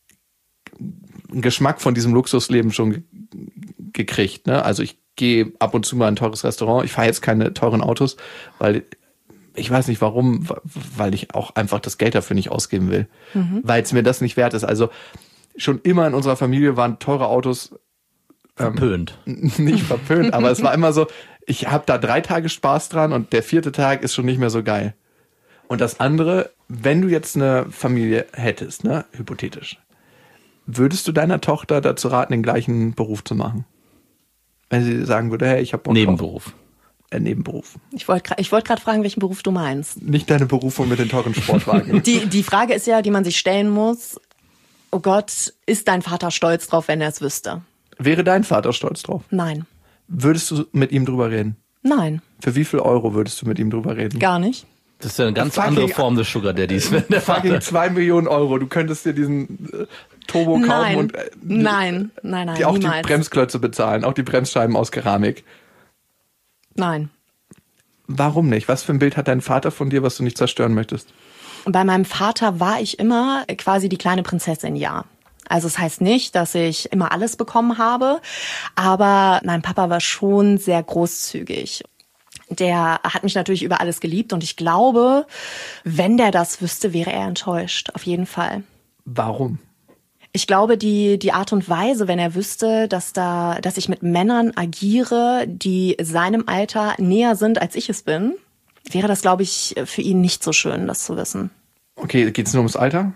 Speaker 3: einen Geschmack von diesem Luxusleben schon ge- gekriegt. Ne? Also ich gehe ab und zu mal in ein teures Restaurant. Ich fahre jetzt keine teuren Autos, weil ich weiß nicht warum, weil ich auch einfach das Geld dafür nicht ausgeben will. Mhm. Weil es mir das nicht wert ist. Also schon immer in unserer Familie waren teure Autos ähm,
Speaker 4: Verpönt.
Speaker 3: nicht verpönt, aber es war immer so, ich habe da drei Tage Spaß dran und der vierte Tag ist schon nicht mehr so geil. Und das andere, wenn du jetzt eine Familie hättest, ne, hypothetisch, würdest du deiner Tochter dazu raten, den gleichen Beruf zu machen? Wenn sie sagen würde, hey, ich habe Bock
Speaker 4: Nebenberuf.
Speaker 3: auf äh, Nebenberuf.
Speaker 5: Ich wollte gerade ich wollte gerade fragen, welchen Beruf du meinst.
Speaker 3: Nicht deine Berufung mit den teuren Sportwagen.
Speaker 5: Die, die Frage ist ja, die man sich stellen muss, oh Gott, ist dein Vater stolz drauf, wenn er es wüsste?
Speaker 3: Wäre dein Vater stolz drauf?
Speaker 5: Nein.
Speaker 3: Würdest du mit ihm drüber reden?
Speaker 5: Nein,
Speaker 3: Für wie viel Euro würdest du mit ihm drüber reden?
Speaker 5: gar nicht.
Speaker 4: Das ist ja eine ganz
Speaker 3: Fucking-
Speaker 4: andere Form des Sugar Daddies, wenn der
Speaker 3: Fucking
Speaker 4: Vater.
Speaker 3: zwei Millionen Euro. Du könntest dir diesen äh, Turbo kaufen
Speaker 5: Nein,
Speaker 3: und äh,
Speaker 5: nein, nein, nein,
Speaker 3: die auch
Speaker 5: niemals.
Speaker 3: die Bremsklötze bezahlen, auch die Bremsscheiben aus Keramik.
Speaker 5: Nein.
Speaker 3: Warum nicht? Was für ein Bild hat dein Vater von dir, was du nicht zerstören möchtest?
Speaker 5: Und bei meinem Vater war ich immer quasi die kleine Prinzessin, ja. Also es heißt nicht, dass ich immer alles bekommen habe, aber mein Papa war schon sehr großzügig. Der hat mich natürlich über alles geliebt und ich glaube, wenn der das wüsste, wäre er enttäuscht, auf jeden Fall.
Speaker 3: Warum?
Speaker 5: Ich glaube, die, die Art und Weise, wenn er wüsste, dass da, dass ich mit Männern agiere, die seinem Alter näher sind, als ich es bin, wäre das, glaube ich, für ihn nicht so schön, das zu wissen.
Speaker 3: Okay, geht's nur ums Alter?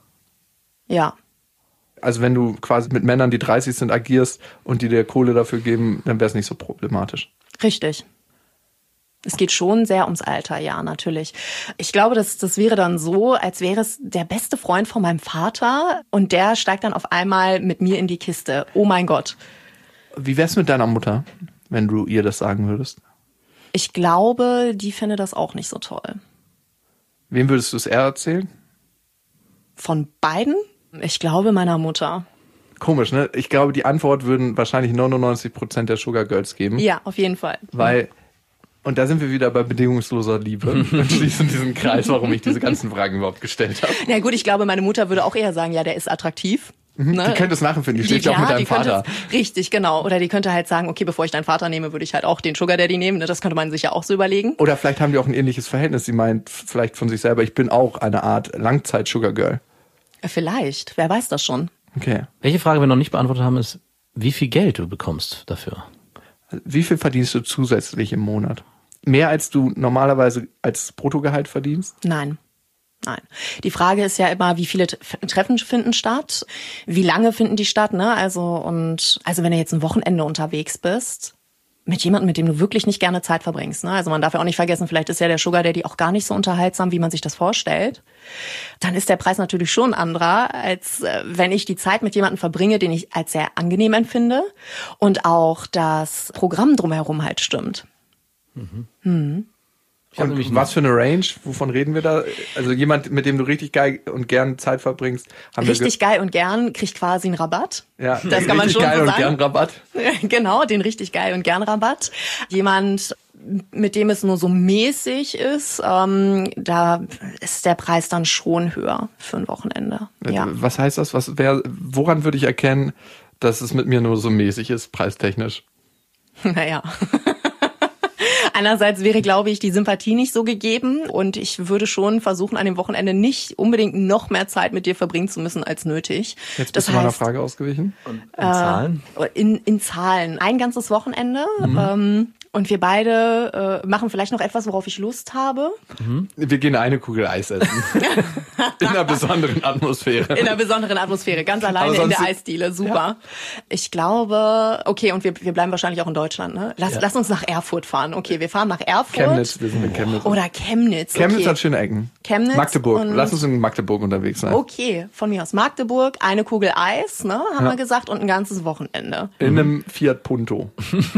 Speaker 5: Ja.
Speaker 3: Also wenn du quasi mit Männern, die dreißig sind, agierst und die dir Kohle dafür geben, dann wäre es nicht so problematisch.
Speaker 5: Richtig. Es geht schon sehr ums Alter, ja, natürlich. Ich glaube, das, das wäre dann so, als wäre es der beste Freund von meinem Vater und der steigt dann auf einmal mit mir in die Kiste. Oh mein Gott.
Speaker 3: Wie wär's mit deiner Mutter, wenn du ihr das sagen würdest?
Speaker 5: Ich glaube, die finde das auch nicht so toll.
Speaker 3: Wem würdest du es eher erzählen?
Speaker 5: Von beiden? Ich glaube, meiner Mutter.
Speaker 3: Komisch, ne? Ich glaube, die Antwort würden wahrscheinlich neunundneunzig Prozent der Sugar Girls geben.
Speaker 5: Ja, auf jeden Fall.
Speaker 3: Weil, und da sind wir wieder bei bedingungsloser Liebe und schließen diesen Kreis, warum ich diese ganzen Fragen überhaupt gestellt habe.
Speaker 5: Ja gut, ich glaube, meine Mutter würde auch eher sagen, ja, der ist attraktiv. Ne?
Speaker 3: Die könnte es nachempfinden, die steht ja auch mit deinem
Speaker 5: die könnte
Speaker 3: Vater.
Speaker 5: es- Richtig, genau. Oder die könnte halt sagen, okay, bevor ich deinen Vater nehme, würde ich halt auch den Sugar Daddy nehmen. Ne? Das könnte man sich ja auch so überlegen.
Speaker 3: Oder vielleicht haben die auch ein ähnliches Verhältnis. Sie meint vielleicht von sich selber, ich bin auch eine Art Langzeit-Sugar Girl.
Speaker 5: Vielleicht, wer weiß das schon.
Speaker 3: Okay.
Speaker 4: Welche Frage wir noch nicht beantwortet haben, ist, wie viel Geld du bekommst dafür?
Speaker 3: Wie viel verdienst du zusätzlich im Monat? Mehr als du normalerweise als Bruttogehalt verdienst?
Speaker 5: Nein. Nein. Die Frage ist ja immer, wie viele T- Treffen finden statt? Wie lange finden die statt, ne? Also, und, also wenn du jetzt ein Wochenende unterwegs bist, mit jemandem, mit dem du wirklich nicht gerne Zeit verbringst, ne? Also man darf ja auch nicht vergessen, vielleicht ist ja der Sugar Daddy auch gar nicht so unterhaltsam, wie man sich das vorstellt. Dann ist der Preis natürlich schon anderer, als äh, wenn ich die Zeit mit jemandem verbringe, den ich als sehr angenehm empfinde und auch das Programm drumherum halt stimmt.
Speaker 4: Ich hab
Speaker 3: Und
Speaker 4: nämlich
Speaker 3: was für eine Range? Wovon reden wir da? Also jemand, mit dem du richtig geil und gern Zeit verbringst, haben
Speaker 5: Richtig geil und gern kriegt quasi einen Rabatt.
Speaker 3: wir ge- ja,
Speaker 5: das kann man
Speaker 3: richtig
Speaker 5: schon
Speaker 3: geil
Speaker 5: so
Speaker 3: und
Speaker 5: sagen.
Speaker 3: gern Rabatt.
Speaker 5: Genau, den richtig geil und gern Rabatt. Jemand, mit dem es nur so mäßig ist, ähm, da ist der Preis dann schon höher für ein Wochenende. Ja.
Speaker 3: Was heißt das? Was wer, woran würde ich erkennen, dass es mit mir nur so mäßig ist, preistechnisch?
Speaker 5: Naja. Einerseits wäre, glaube ich, die Sympathie nicht so gegeben und ich würde schon versuchen, an dem Wochenende nicht unbedingt noch mehr Zeit mit dir verbringen zu müssen als nötig.
Speaker 3: Jetzt bist
Speaker 5: Das
Speaker 3: du meiner
Speaker 5: heißt,
Speaker 3: Frage ausgewichen.
Speaker 4: in Zahlen.
Speaker 5: In, in Zahlen. Ein ganzes Wochenende. Ähm, und wir beide äh, machen vielleicht noch etwas, worauf ich Lust habe.
Speaker 3: Wir gehen eine Kugel Eis essen. In einer besonderen Atmosphäre.
Speaker 5: In einer besonderen Atmosphäre, ganz alleine
Speaker 3: Aber
Speaker 5: in der
Speaker 3: sonst-
Speaker 5: Eisdiele, super. Ich glaube, okay, und wir, wir bleiben wahrscheinlich auch in Deutschland, ne? Lass,
Speaker 4: Ja.
Speaker 5: lass uns nach Erfurt fahren. Okay, wir wir fahren nach Erfurt.
Speaker 3: Chemnitz, wir sind in Chemnitz.
Speaker 5: Oder Chemnitz. Okay.
Speaker 3: Chemnitz hat schöne Ecken.
Speaker 5: Chemnitz.
Speaker 3: Magdeburg.
Speaker 5: und-
Speaker 3: Lass uns in Magdeburg unterwegs sein.
Speaker 5: Okay, von mir aus Magdeburg, eine Kugel Eis, ne, haben
Speaker 3: Ja.
Speaker 5: wir gesagt, und ein ganzes Wochenende.
Speaker 3: In einem Fiat Punto.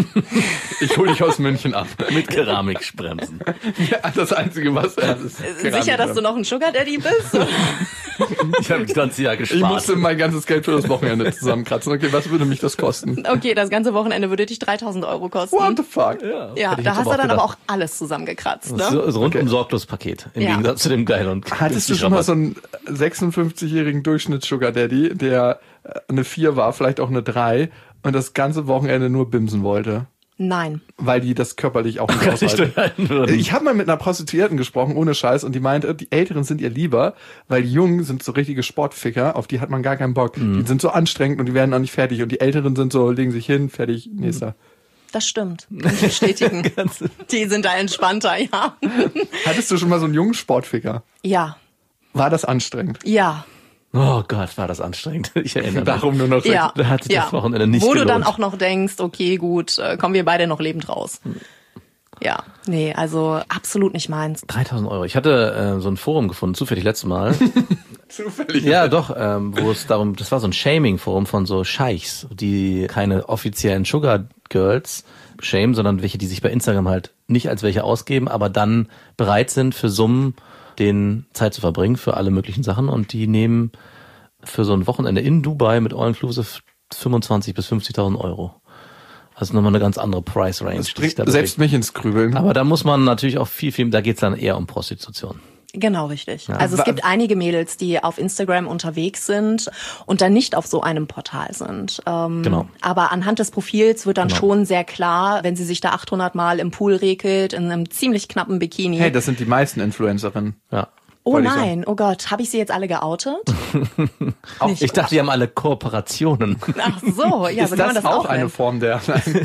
Speaker 3: Ich hole dich aus München ab.
Speaker 4: Mit Keramikbremsen.
Speaker 3: Ja, das Einzige, was er ist.
Speaker 5: Sicher, dass du noch ein Sugar Daddy bist? Oder?
Speaker 4: Ich habe das ganze Jahr
Speaker 3: Ich
Speaker 4: gespart.
Speaker 3: musste mein ganzes Geld für das Wochenende zusammenkratzen. Okay, was würde mich das kosten?
Speaker 5: Okay, das ganze Wochenende würde dich dreitausend Euro kosten.
Speaker 3: What the fuck?
Speaker 4: ja,
Speaker 5: Ja,
Speaker 4: hätte ich
Speaker 5: da
Speaker 4: jetzt
Speaker 5: hast du dann
Speaker 4: gedacht.
Speaker 5: aber auch alles zusammengekratzt,
Speaker 4: Das
Speaker 5: ne?
Speaker 4: ist so rundum sorglos Paket. Im
Speaker 5: Ja.
Speaker 4: Gegensatz zu dem geilen und
Speaker 3: Hattest du schon mal so einen sechsundfünfzigjährigen Durchschnitts-Sugar Daddy, der äh, eine vier war, vielleicht auch eine drei und das ganze Wochenende nur bimsen wollte?
Speaker 5: Nein.
Speaker 3: Weil die das körperlich auch nicht
Speaker 4: Kann ich
Speaker 3: aushalten.
Speaker 4: durchhalten würden.
Speaker 3: Ich habe mal mit einer Prostituierten gesprochen, ohne Scheiß, und die meinte, die Älteren sind ihr lieber, weil die Jungen sind so richtige Sportficker, auf die hat man gar keinen Bock. Die sind so anstrengend und die werden auch nicht fertig. Und die Älteren sind so, legen sich hin, fertig, nächster.
Speaker 5: Das stimmt. Kann ich bestätigen. Die sind da entspannter, ja.
Speaker 3: Hattest du schon mal so einen jungen Sportficker?
Speaker 5: Ja.
Speaker 3: War das anstrengend?
Speaker 5: Ja.
Speaker 4: Oh Gott, war das anstrengend. Ich erinnere mich.
Speaker 3: Darum nur noch
Speaker 5: Ja.
Speaker 4: Da hat sich
Speaker 5: ja.
Speaker 4: das Wochenende nicht
Speaker 5: Wo du
Speaker 4: gelohnt.
Speaker 5: dann auch noch denkst, okay, gut, äh, kommen wir beide noch lebend raus. Ja, nee, also absolut nicht meins.
Speaker 4: dreitausend Euro. Ich hatte äh, so ein Forum gefunden, zufällig letztes Mal.
Speaker 3: Zufällig.
Speaker 4: Ja, doch, ähm, wo es darum, das war so ein Shaming-Forum von so Scheichs, die keine offiziellen Sugar Girls shamen, sondern welche, die sich bei Instagram halt nicht als welche ausgeben, aber dann bereit sind, für Summen denen Zeit zu verbringen, für alle möglichen Sachen, und die nehmen für so ein Wochenende in Dubai mit All-Inclusive fünfundzwanzigtausend bis fünfzigtausend Euro. Also nochmal eine ganz andere Price-Range.
Speaker 3: Das
Speaker 4: die sich
Speaker 3: bringt
Speaker 4: da
Speaker 3: selbst
Speaker 4: bewegt.
Speaker 3: mich ins Grübeln.
Speaker 4: Aber da muss man natürlich auch viel, viel, da geht's dann eher um Prostitution.
Speaker 5: Genau, richtig.
Speaker 4: Ja.
Speaker 5: Also es
Speaker 3: Wa-
Speaker 5: gibt einige Mädels, die auf Instagram unterwegs sind und dann nicht auf so einem Portal sind. Ähm,
Speaker 4: Genau.
Speaker 5: Aber anhand des Profils wird dann
Speaker 4: Genau.
Speaker 5: schon sehr klar, wenn sie sich da achthundert Mal im Pool regelt, in einem ziemlich knappen Bikini.
Speaker 3: Hey, das sind die meisten Influencerinnen.
Speaker 4: Ja.
Speaker 5: oh
Speaker 3: wollte ich
Speaker 5: nein, oh Gott, habe ich sie jetzt alle geoutet?
Speaker 3: Auch,
Speaker 4: Ich dachte, die haben alle Kooperationen.
Speaker 5: Ach so, ja,
Speaker 3: ist
Speaker 5: so kann man
Speaker 3: das,
Speaker 5: das
Speaker 3: auch
Speaker 5: auch
Speaker 3: eine
Speaker 5: nennen.
Speaker 3: Form der...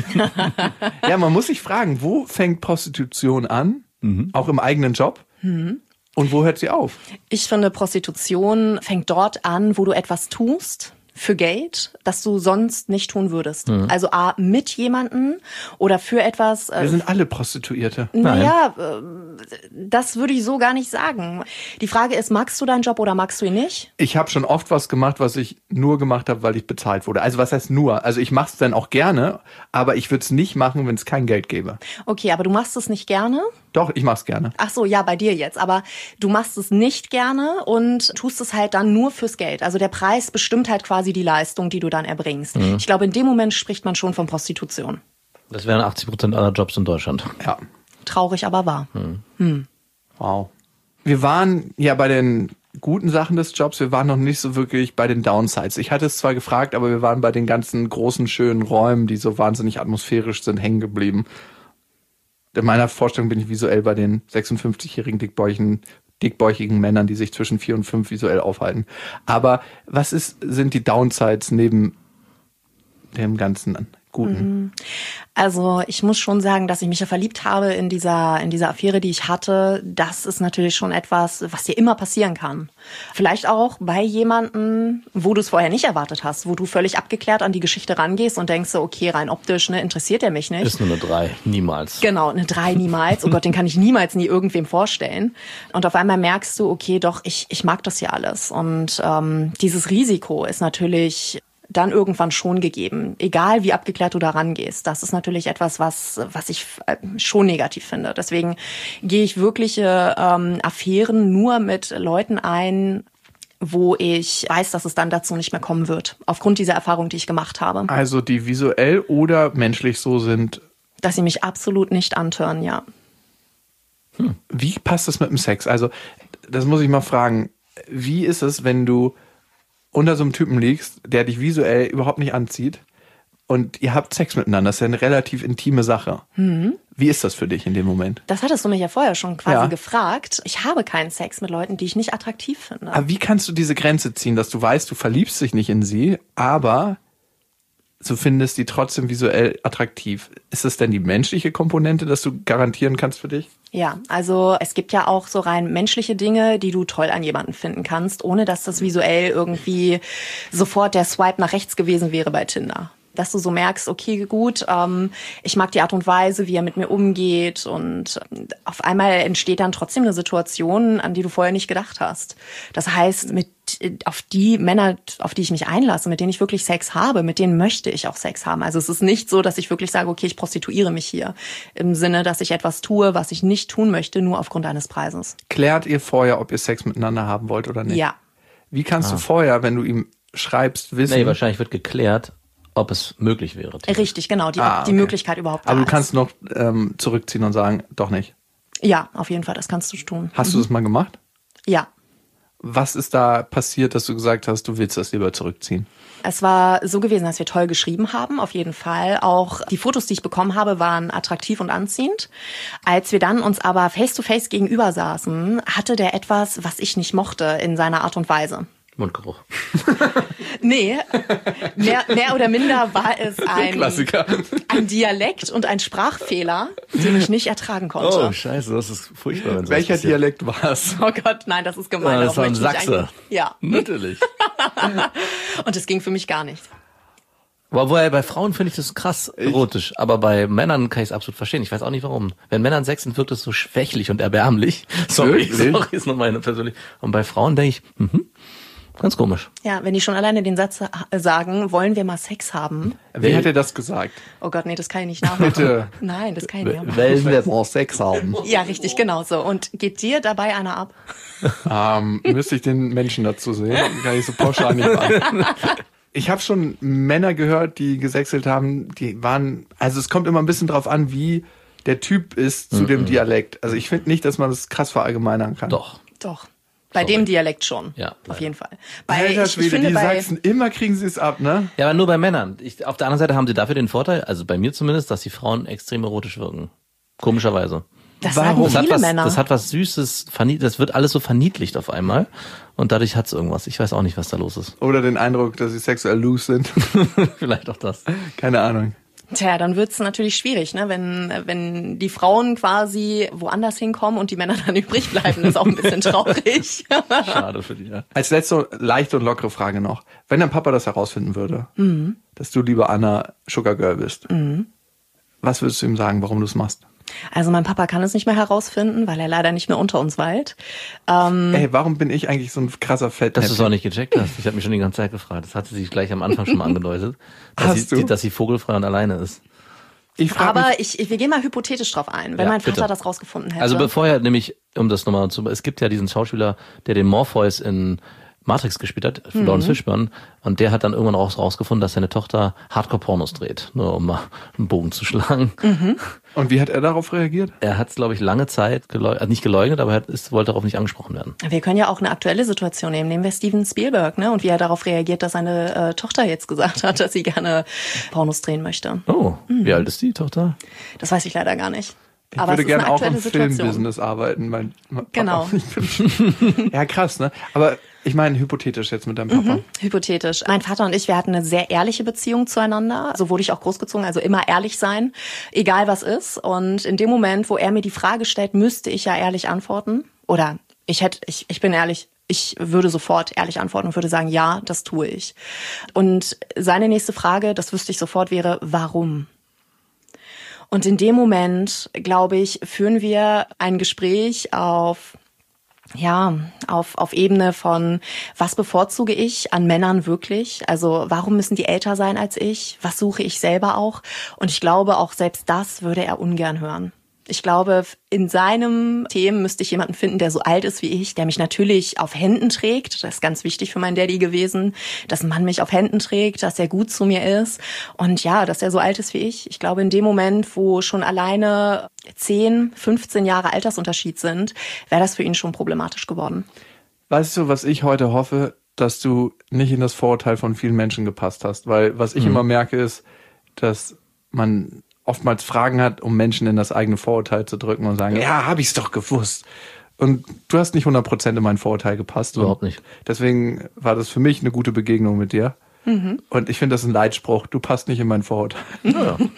Speaker 3: Ja, man muss sich fragen, wo fängt Prostitution an? Auch im eigenen Job? Und wo hört sie auf?
Speaker 5: Ich finde, Prostitution fängt dort an, wo du etwas tust für Geld, das du sonst nicht tun würdest. Also A, mit jemandem oder für etwas. äh,
Speaker 3: Wir sind alle Prostituierte.
Speaker 5: Naja, äh, das würde ich so gar nicht sagen. Die Frage ist, magst du deinen Job oder magst du ihn nicht?
Speaker 3: Ich habe schon oft was gemacht, was ich nur gemacht habe, weil ich bezahlt wurde. Also was heißt nur? Also ich mache es dann auch gerne, aber ich würde es nicht machen, wenn es kein Geld gäbe.
Speaker 5: Okay, aber du machst es nicht gerne?
Speaker 3: Doch, ich mache es gerne.
Speaker 5: Ach so, ja, bei dir jetzt. Aber du machst es nicht gerne und tust es halt dann nur fürs Geld. Also der Preis bestimmt halt quasi die Leistung, die du dann erbringst. Ich glaube, in dem Moment spricht man schon von Prostitution.
Speaker 4: Das wären achtzig Prozent aller Jobs in Deutschland.
Speaker 3: Ja.
Speaker 5: Traurig, aber wahr.
Speaker 3: Wow. Wir waren ja bei den guten Sachen des Jobs, wir waren noch nicht so wirklich bei den Downsides. Ich hatte es zwar gefragt, aber wir waren bei den ganzen großen, schönen Räumen, die so wahnsinnig atmosphärisch sind, hängen geblieben. In meiner Vorstellung bin ich visuell bei den sechsundfünfzigjährigen dickbäuchigen, dickbäuchigen Männern, die sich zwischen vier und fünf visuell aufhalten. Aber was ist, sind die Downsides neben dem ganzen Guten?
Speaker 5: Also ich muss schon sagen, dass ich mich ja verliebt habe in dieser in dieser Affäre, die ich hatte. Das ist natürlich schon etwas, was dir immer passieren kann. Vielleicht auch bei jemandem, wo du es vorher nicht erwartet hast, wo du völlig abgeklärt an die Geschichte rangehst und denkst so, okay, rein optisch, ne, interessiert er mich nicht.
Speaker 4: Ist nur eine drei, niemals.
Speaker 5: Genau, eine drei niemals. Oh Gott, den kann ich niemals nie irgendwem vorstellen. Und auf einmal merkst du, okay, doch, ich ich mag das hier alles. Und ähm, dieses Risiko ist natürlich dann irgendwann schon gegeben. Egal, wie abgeklärt du da rangehst. Das ist natürlich etwas, was was ich äh, schon negativ finde. Deswegen gehe ich wirkliche ähm, Affären nur mit Leuten ein, wo ich weiß, dass es dann dazu nicht mehr kommen wird. Aufgrund dieser Erfahrung, die ich gemacht habe.
Speaker 3: Also die visuell oder menschlich so sind.
Speaker 5: Dass sie mich absolut nicht antören, ja.
Speaker 3: Wie passt das mit dem Sex? Also, das muss ich mal fragen. Wie ist es, wenn du unter so einem Typen liegst, der dich visuell überhaupt nicht anzieht und ihr habt Sex miteinander? Das ist ja eine relativ intime Sache.
Speaker 5: Mhm.
Speaker 3: Wie ist das für dich in dem Moment?
Speaker 5: Das hattest du mich ja vorher schon quasi
Speaker 3: Ja.
Speaker 5: gefragt. Ich habe keinen Sex mit Leuten, die ich nicht attraktiv finde.
Speaker 3: Aber wie kannst du diese Grenze ziehen, dass du weißt, du verliebst dich nicht in sie, aber du findest die trotzdem visuell attraktiv? Ist das denn die menschliche Komponente, dass du garantieren kannst für dich?
Speaker 5: Ja, also es gibt ja auch so rein menschliche Dinge, die du toll an jemanden finden kannst, ohne dass das visuell irgendwie sofort der Swipe nach rechts gewesen wäre bei Tinder. dass du so merkst, okay, gut, ähm, ich mag die Art und Weise, wie er mit mir umgeht und auf einmal entsteht dann trotzdem eine Situation, an die du vorher nicht gedacht hast. Das heißt, mit auf die Männer, auf die ich mich einlasse, mit denen ich wirklich Sex habe, mit denen möchte ich auch Sex haben. Also es ist nicht so, dass ich wirklich sage, okay, ich prostituiere mich hier. Im Sinne, dass ich etwas tue, was ich nicht tun möchte, nur aufgrund eines Preises.
Speaker 3: Klärt ihr vorher, ob ihr Sex miteinander haben wollt oder nicht?
Speaker 5: Ja.
Speaker 3: Wie kannst
Speaker 4: Ah.
Speaker 3: du vorher, wenn du ihm schreibst, wissen...
Speaker 4: Nee, wahrscheinlich wird geklärt, ob es möglich wäre.
Speaker 5: Richtig, genau, die,
Speaker 3: Ah,
Speaker 5: die
Speaker 3: okay.
Speaker 5: Möglichkeit überhaupt da
Speaker 3: Aber du
Speaker 5: ist.
Speaker 3: kannst noch ähm, zurückziehen und sagen, doch nicht.
Speaker 5: Ja, auf jeden Fall, das kannst du tun.
Speaker 3: Hast du das mal gemacht?
Speaker 5: Ja.
Speaker 3: Was ist da passiert, dass du gesagt hast, du willst das lieber zurückziehen?
Speaker 5: Es war so gewesen, dass wir toll geschrieben haben, auf jeden Fall. Auch die Fotos, die ich bekommen habe, waren attraktiv und anziehend. Als wir dann uns aber face-to-face gegenüber saßen, hatte der etwas, was ich nicht mochte in seiner Art und Weise.
Speaker 4: Mundgeruch.
Speaker 5: Nee, mehr, mehr oder minder war es ein,
Speaker 3: Klassiker.
Speaker 5: ein Dialekt und ein Sprachfehler, den ich nicht ertragen konnte.
Speaker 4: Oh, scheiße, das ist furchtbar. Wenn sowas
Speaker 3: Welcher
Speaker 4: passiert.
Speaker 3: Dialekt war es?
Speaker 5: Oh Gott, nein, das ist gemein.
Speaker 4: Ah, das
Speaker 5: darauf
Speaker 4: war ein
Speaker 5: möchte ich nicht
Speaker 4: Sachse.
Speaker 5: eingehen. Ja,
Speaker 4: Natürlich.
Speaker 5: und es ging für mich gar nicht.
Speaker 4: Aber woher bei Frauen finde ich das krass erotisch, aber bei Männern kann ich es absolut verstehen. Ich weiß auch nicht warum. Wenn Männern Sex sind, wirkt es so schwächlich und erbärmlich. Sorry,
Speaker 3: Wirklich?
Speaker 4: sorry, ist nur meine persönliche. Und bei Frauen denke ich, mhm, ganz komisch.
Speaker 5: Ja, wenn die schon alleine den Satz sagen, wollen wir mal Sex haben?
Speaker 3: Wie hat er das gesagt?
Speaker 5: Oh Gott, nee, das kann ich nicht nachmachen.
Speaker 3: Bitte.
Speaker 5: Nein, das kann ich nicht nachmachen.
Speaker 3: Wollen wir mal Sex haben?
Speaker 5: Ja, richtig, genau so. Und geht dir dabei einer ab?
Speaker 3: Ähm, müsste ich den Menschen dazu sehen? Kann ich so pauschal nicht sagen. Ich habe schon Männer gehört, die gesexelt haben, die waren, also es kommt immer ein bisschen drauf an, wie der Typ ist zu dem Dialekt. Also ich finde nicht, dass man das krass verallgemeinern kann.
Speaker 4: Doch.
Speaker 5: Doch. Bei
Speaker 4: Sorry.
Speaker 5: dem Dialekt schon.
Speaker 4: Ja,
Speaker 5: Auf
Speaker 4: leider.
Speaker 5: jeden Fall. Bei,
Speaker 3: Alter
Speaker 5: ich, ich
Speaker 3: Schwede,
Speaker 5: finde
Speaker 3: die
Speaker 5: bei,
Speaker 3: Sachsen, immer kriegen sie es ab, ne?
Speaker 4: Ja, aber nur bei Männern. Ich, auf der anderen Seite haben sie dafür den Vorteil, also bei mir zumindest, dass die Frauen extrem erotisch wirken. Komischerweise.
Speaker 5: das
Speaker 3: Warum?
Speaker 5: sagen
Speaker 4: Das hat,
Speaker 5: viele
Speaker 4: was,
Speaker 5: Männer.
Speaker 4: das hat was Süßes, vernied- das wird alles so verniedlicht auf einmal und dadurch hat's irgendwas. Ich weiß auch nicht, was da los ist.
Speaker 3: Oder den Eindruck, dass sie sexuell loose sind.
Speaker 4: Vielleicht auch das.
Speaker 3: Keine Ahnung.
Speaker 5: Tja, dann wird's natürlich schwierig, ne? Wenn, wenn die Frauen quasi woanders hinkommen und die Männer dann übrig bleiben, das ist auch ein bisschen traurig.
Speaker 4: Schade für die. Ja.
Speaker 3: Als letzte leichte und lockere Frage noch. Wenn dein Papa das herausfinden würde,
Speaker 5: Mhm.
Speaker 3: dass du lieber Anna Sugar Girl bist, was würdest du ihm sagen, warum du es machst?
Speaker 5: Also mein Papa kann es nicht mehr herausfinden, weil er leider nicht mehr unter uns weilt. Ähm,
Speaker 3: Ey, warum bin ich eigentlich so ein krasser
Speaker 4: Dass
Speaker 3: Fettnäpfchen?
Speaker 4: du es auch nicht gecheckt hast. Ich habe mich schon die ganze Zeit gefragt. Das hatte sie gleich am Anfang schon mal angedeutet. Dass,
Speaker 3: Hast
Speaker 4: sie,
Speaker 3: du?
Speaker 4: dass sie vogelfrei und alleine ist.
Speaker 3: Ich frage
Speaker 5: aber
Speaker 3: mich,
Speaker 5: ich, wir gehen mal hypothetisch drauf ein, wenn
Speaker 4: Ja,
Speaker 5: mein Vater
Speaker 4: bitte.
Speaker 5: das rausgefunden hätte.
Speaker 4: Also bevor er nämlich, um das nochmal zu, es gibt ja diesen Schauspieler, der den Morpheus in Matrix gespielt hat,
Speaker 5: Mhm.
Speaker 4: Lawrence Fishburne, und der hat dann irgendwann raus, rausgefunden, dass seine Tochter Hardcore-Pornos dreht, nur um mal einen Bogen zu schlagen.
Speaker 5: Mhm.
Speaker 3: und wie hat er darauf reagiert?
Speaker 4: Er hat es, glaube ich, lange Zeit geleugnet, also nicht geleugnet, aber er hat, ist, wollte darauf nicht angesprochen werden.
Speaker 5: Wir können ja auch eine aktuelle Situation nehmen. Nehmen wir Steven Spielberg, ne? Und wie er darauf reagiert, dass seine äh, Tochter jetzt gesagt hat, dass sie gerne Pornos drehen möchte.
Speaker 4: Oh, wie alt ist die Tochter?
Speaker 5: Das weiß ich leider gar nicht.
Speaker 3: Ich
Speaker 5: Aber
Speaker 3: würde
Speaker 5: es ist eine
Speaker 3: gerne auch
Speaker 5: aktuelle
Speaker 3: im
Speaker 5: Situation.
Speaker 3: Filmbusiness arbeiten. Mein, mein Papa.
Speaker 5: Genau.
Speaker 3: Ja, krass, ne? Aber ich meine hypothetisch jetzt mit deinem Papa.
Speaker 5: Hypothetisch. Mein Vater und ich, wir hatten eine sehr ehrliche Beziehung zueinander. So wurde ich auch großgezogen, also immer ehrlich sein, egal was ist. Und in dem Moment, wo er mir die Frage stellt, müsste ich ja ehrlich antworten. Oder ich hätte, ich, ich bin ehrlich, ich würde sofort ehrlich antworten und würde sagen, ja, das tue ich. Und seine nächste Frage, das wüsste ich sofort, wäre, warum? Und in dem Moment, glaube ich, führen wir ein Gespräch auf Ja, auf, auf Ebene von, was bevorzuge ich an Männern wirklich? Also warum müssen die älter sein als ich? Was suche ich selber auch? Und ich glaube, auch selbst das würde er ungern hören. Ich glaube, in seinem Thema müsste ich jemanden finden, der so alt ist wie ich, der mich natürlich auf Händen trägt. Das ist ganz wichtig für meinen Daddy gewesen, dass ein Mann mich auf Händen trägt, dass er gut zu mir ist. Und ja, dass er so alt ist wie ich. Ich glaube, in dem Moment, wo schon alleine zehn, fünfzehn Jahre Altersunterschied sind, wäre das für ihn schon problematisch geworden.
Speaker 3: Weißt du, was ich heute hoffe, dass du nicht in das Vorurteil von vielen Menschen gepasst hast? Weil was ich
Speaker 4: Mhm.
Speaker 3: immer merke ist, dass man oftmals Fragen hat, um Menschen in das eigene Vorurteil zu drücken und sagen, ja, hab ich's doch gewusst. Und du hast nicht hundert Prozent in mein Vorurteil gepasst.
Speaker 4: Überhaupt
Speaker 3: und
Speaker 4: nicht.
Speaker 3: Deswegen war das für mich eine gute Begegnung mit dir. Und ich finde das ein Leitspruch. Du passt nicht in mein Vorurteil.
Speaker 4: Ja.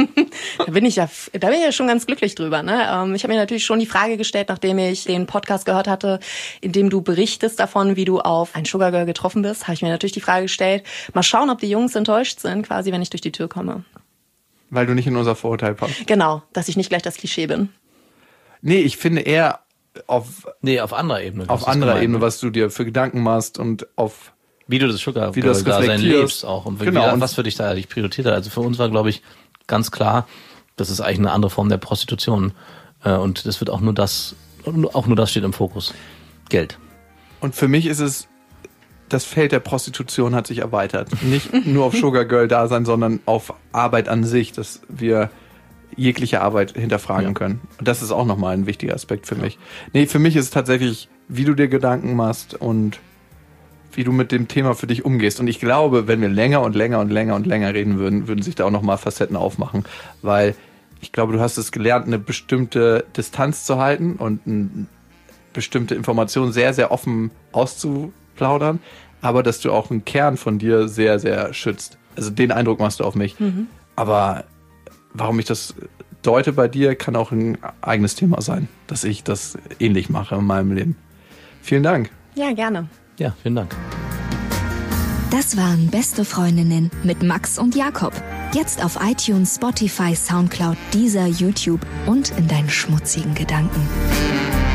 Speaker 5: Da bin ich ja, da bin ich ja schon ganz glücklich drüber. Ne? Ähm, ich habe mir natürlich schon die Frage gestellt, nachdem ich den Podcast gehört hatte, in dem du berichtest davon, wie du auf ein Sugar Girl getroffen bist, habe ich mir natürlich die Frage gestellt, mal schauen, ob die Jungs enttäuscht sind, quasi, wenn ich durch die Tür komme.
Speaker 3: Weil du nicht in unser Vorurteil passt.
Speaker 5: Genau, dass ich nicht gleich das Klischee bin.
Speaker 3: Nee, ich finde eher auf,
Speaker 4: nee, auf anderer Ebene.
Speaker 3: auf anderer Ebene, was du dir für Gedanken machst und auf
Speaker 4: wie du das Sugar
Speaker 3: wie du das
Speaker 4: Girl-Dasein lebst auch und
Speaker 3: genau.
Speaker 4: wie, was für dich da eigentlich Priorität hat. Also für uns war, glaube ich, ganz klar, das ist eigentlich eine andere Form der Prostitution. Und das wird auch nur das, auch nur das steht im Fokus. Geld.
Speaker 3: Und für mich ist es, das Feld der Prostitution hat sich erweitert. Nicht nur auf Sugar Girl-Dasein, sondern auf Arbeit an sich, dass wir jegliche Arbeit hinterfragen ja. können. Und das ist auch nochmal ein wichtiger Aspekt für ja. mich. Nee, für mich ist es tatsächlich, wie du dir Gedanken machst und wie du mit dem Thema für dich umgehst. Und ich glaube, wenn wir länger und länger und länger und länger reden würden, würden sich da auch nochmal Facetten aufmachen. Weil ich glaube, du hast es gelernt, eine bestimmte Distanz zu halten und eine bestimmte Information sehr, sehr offen auszuplaudern. Aber dass du auch einen Kern von dir sehr, sehr schützt. Also den Eindruck machst du auf mich. Mhm. Aber warum ich das deute bei dir, kann auch ein eigenes Thema sein, dass ich das ähnlich mache in meinem Leben. Vielen Dank.
Speaker 5: Ja, gerne.
Speaker 4: Ja, vielen Dank.
Speaker 1: Das waren Beste Freundinnen mit Max und Jakob. Jetzt auf iTunes, Spotify, Soundcloud, Deezer, YouTube und in deinen schmutzigen Gedanken.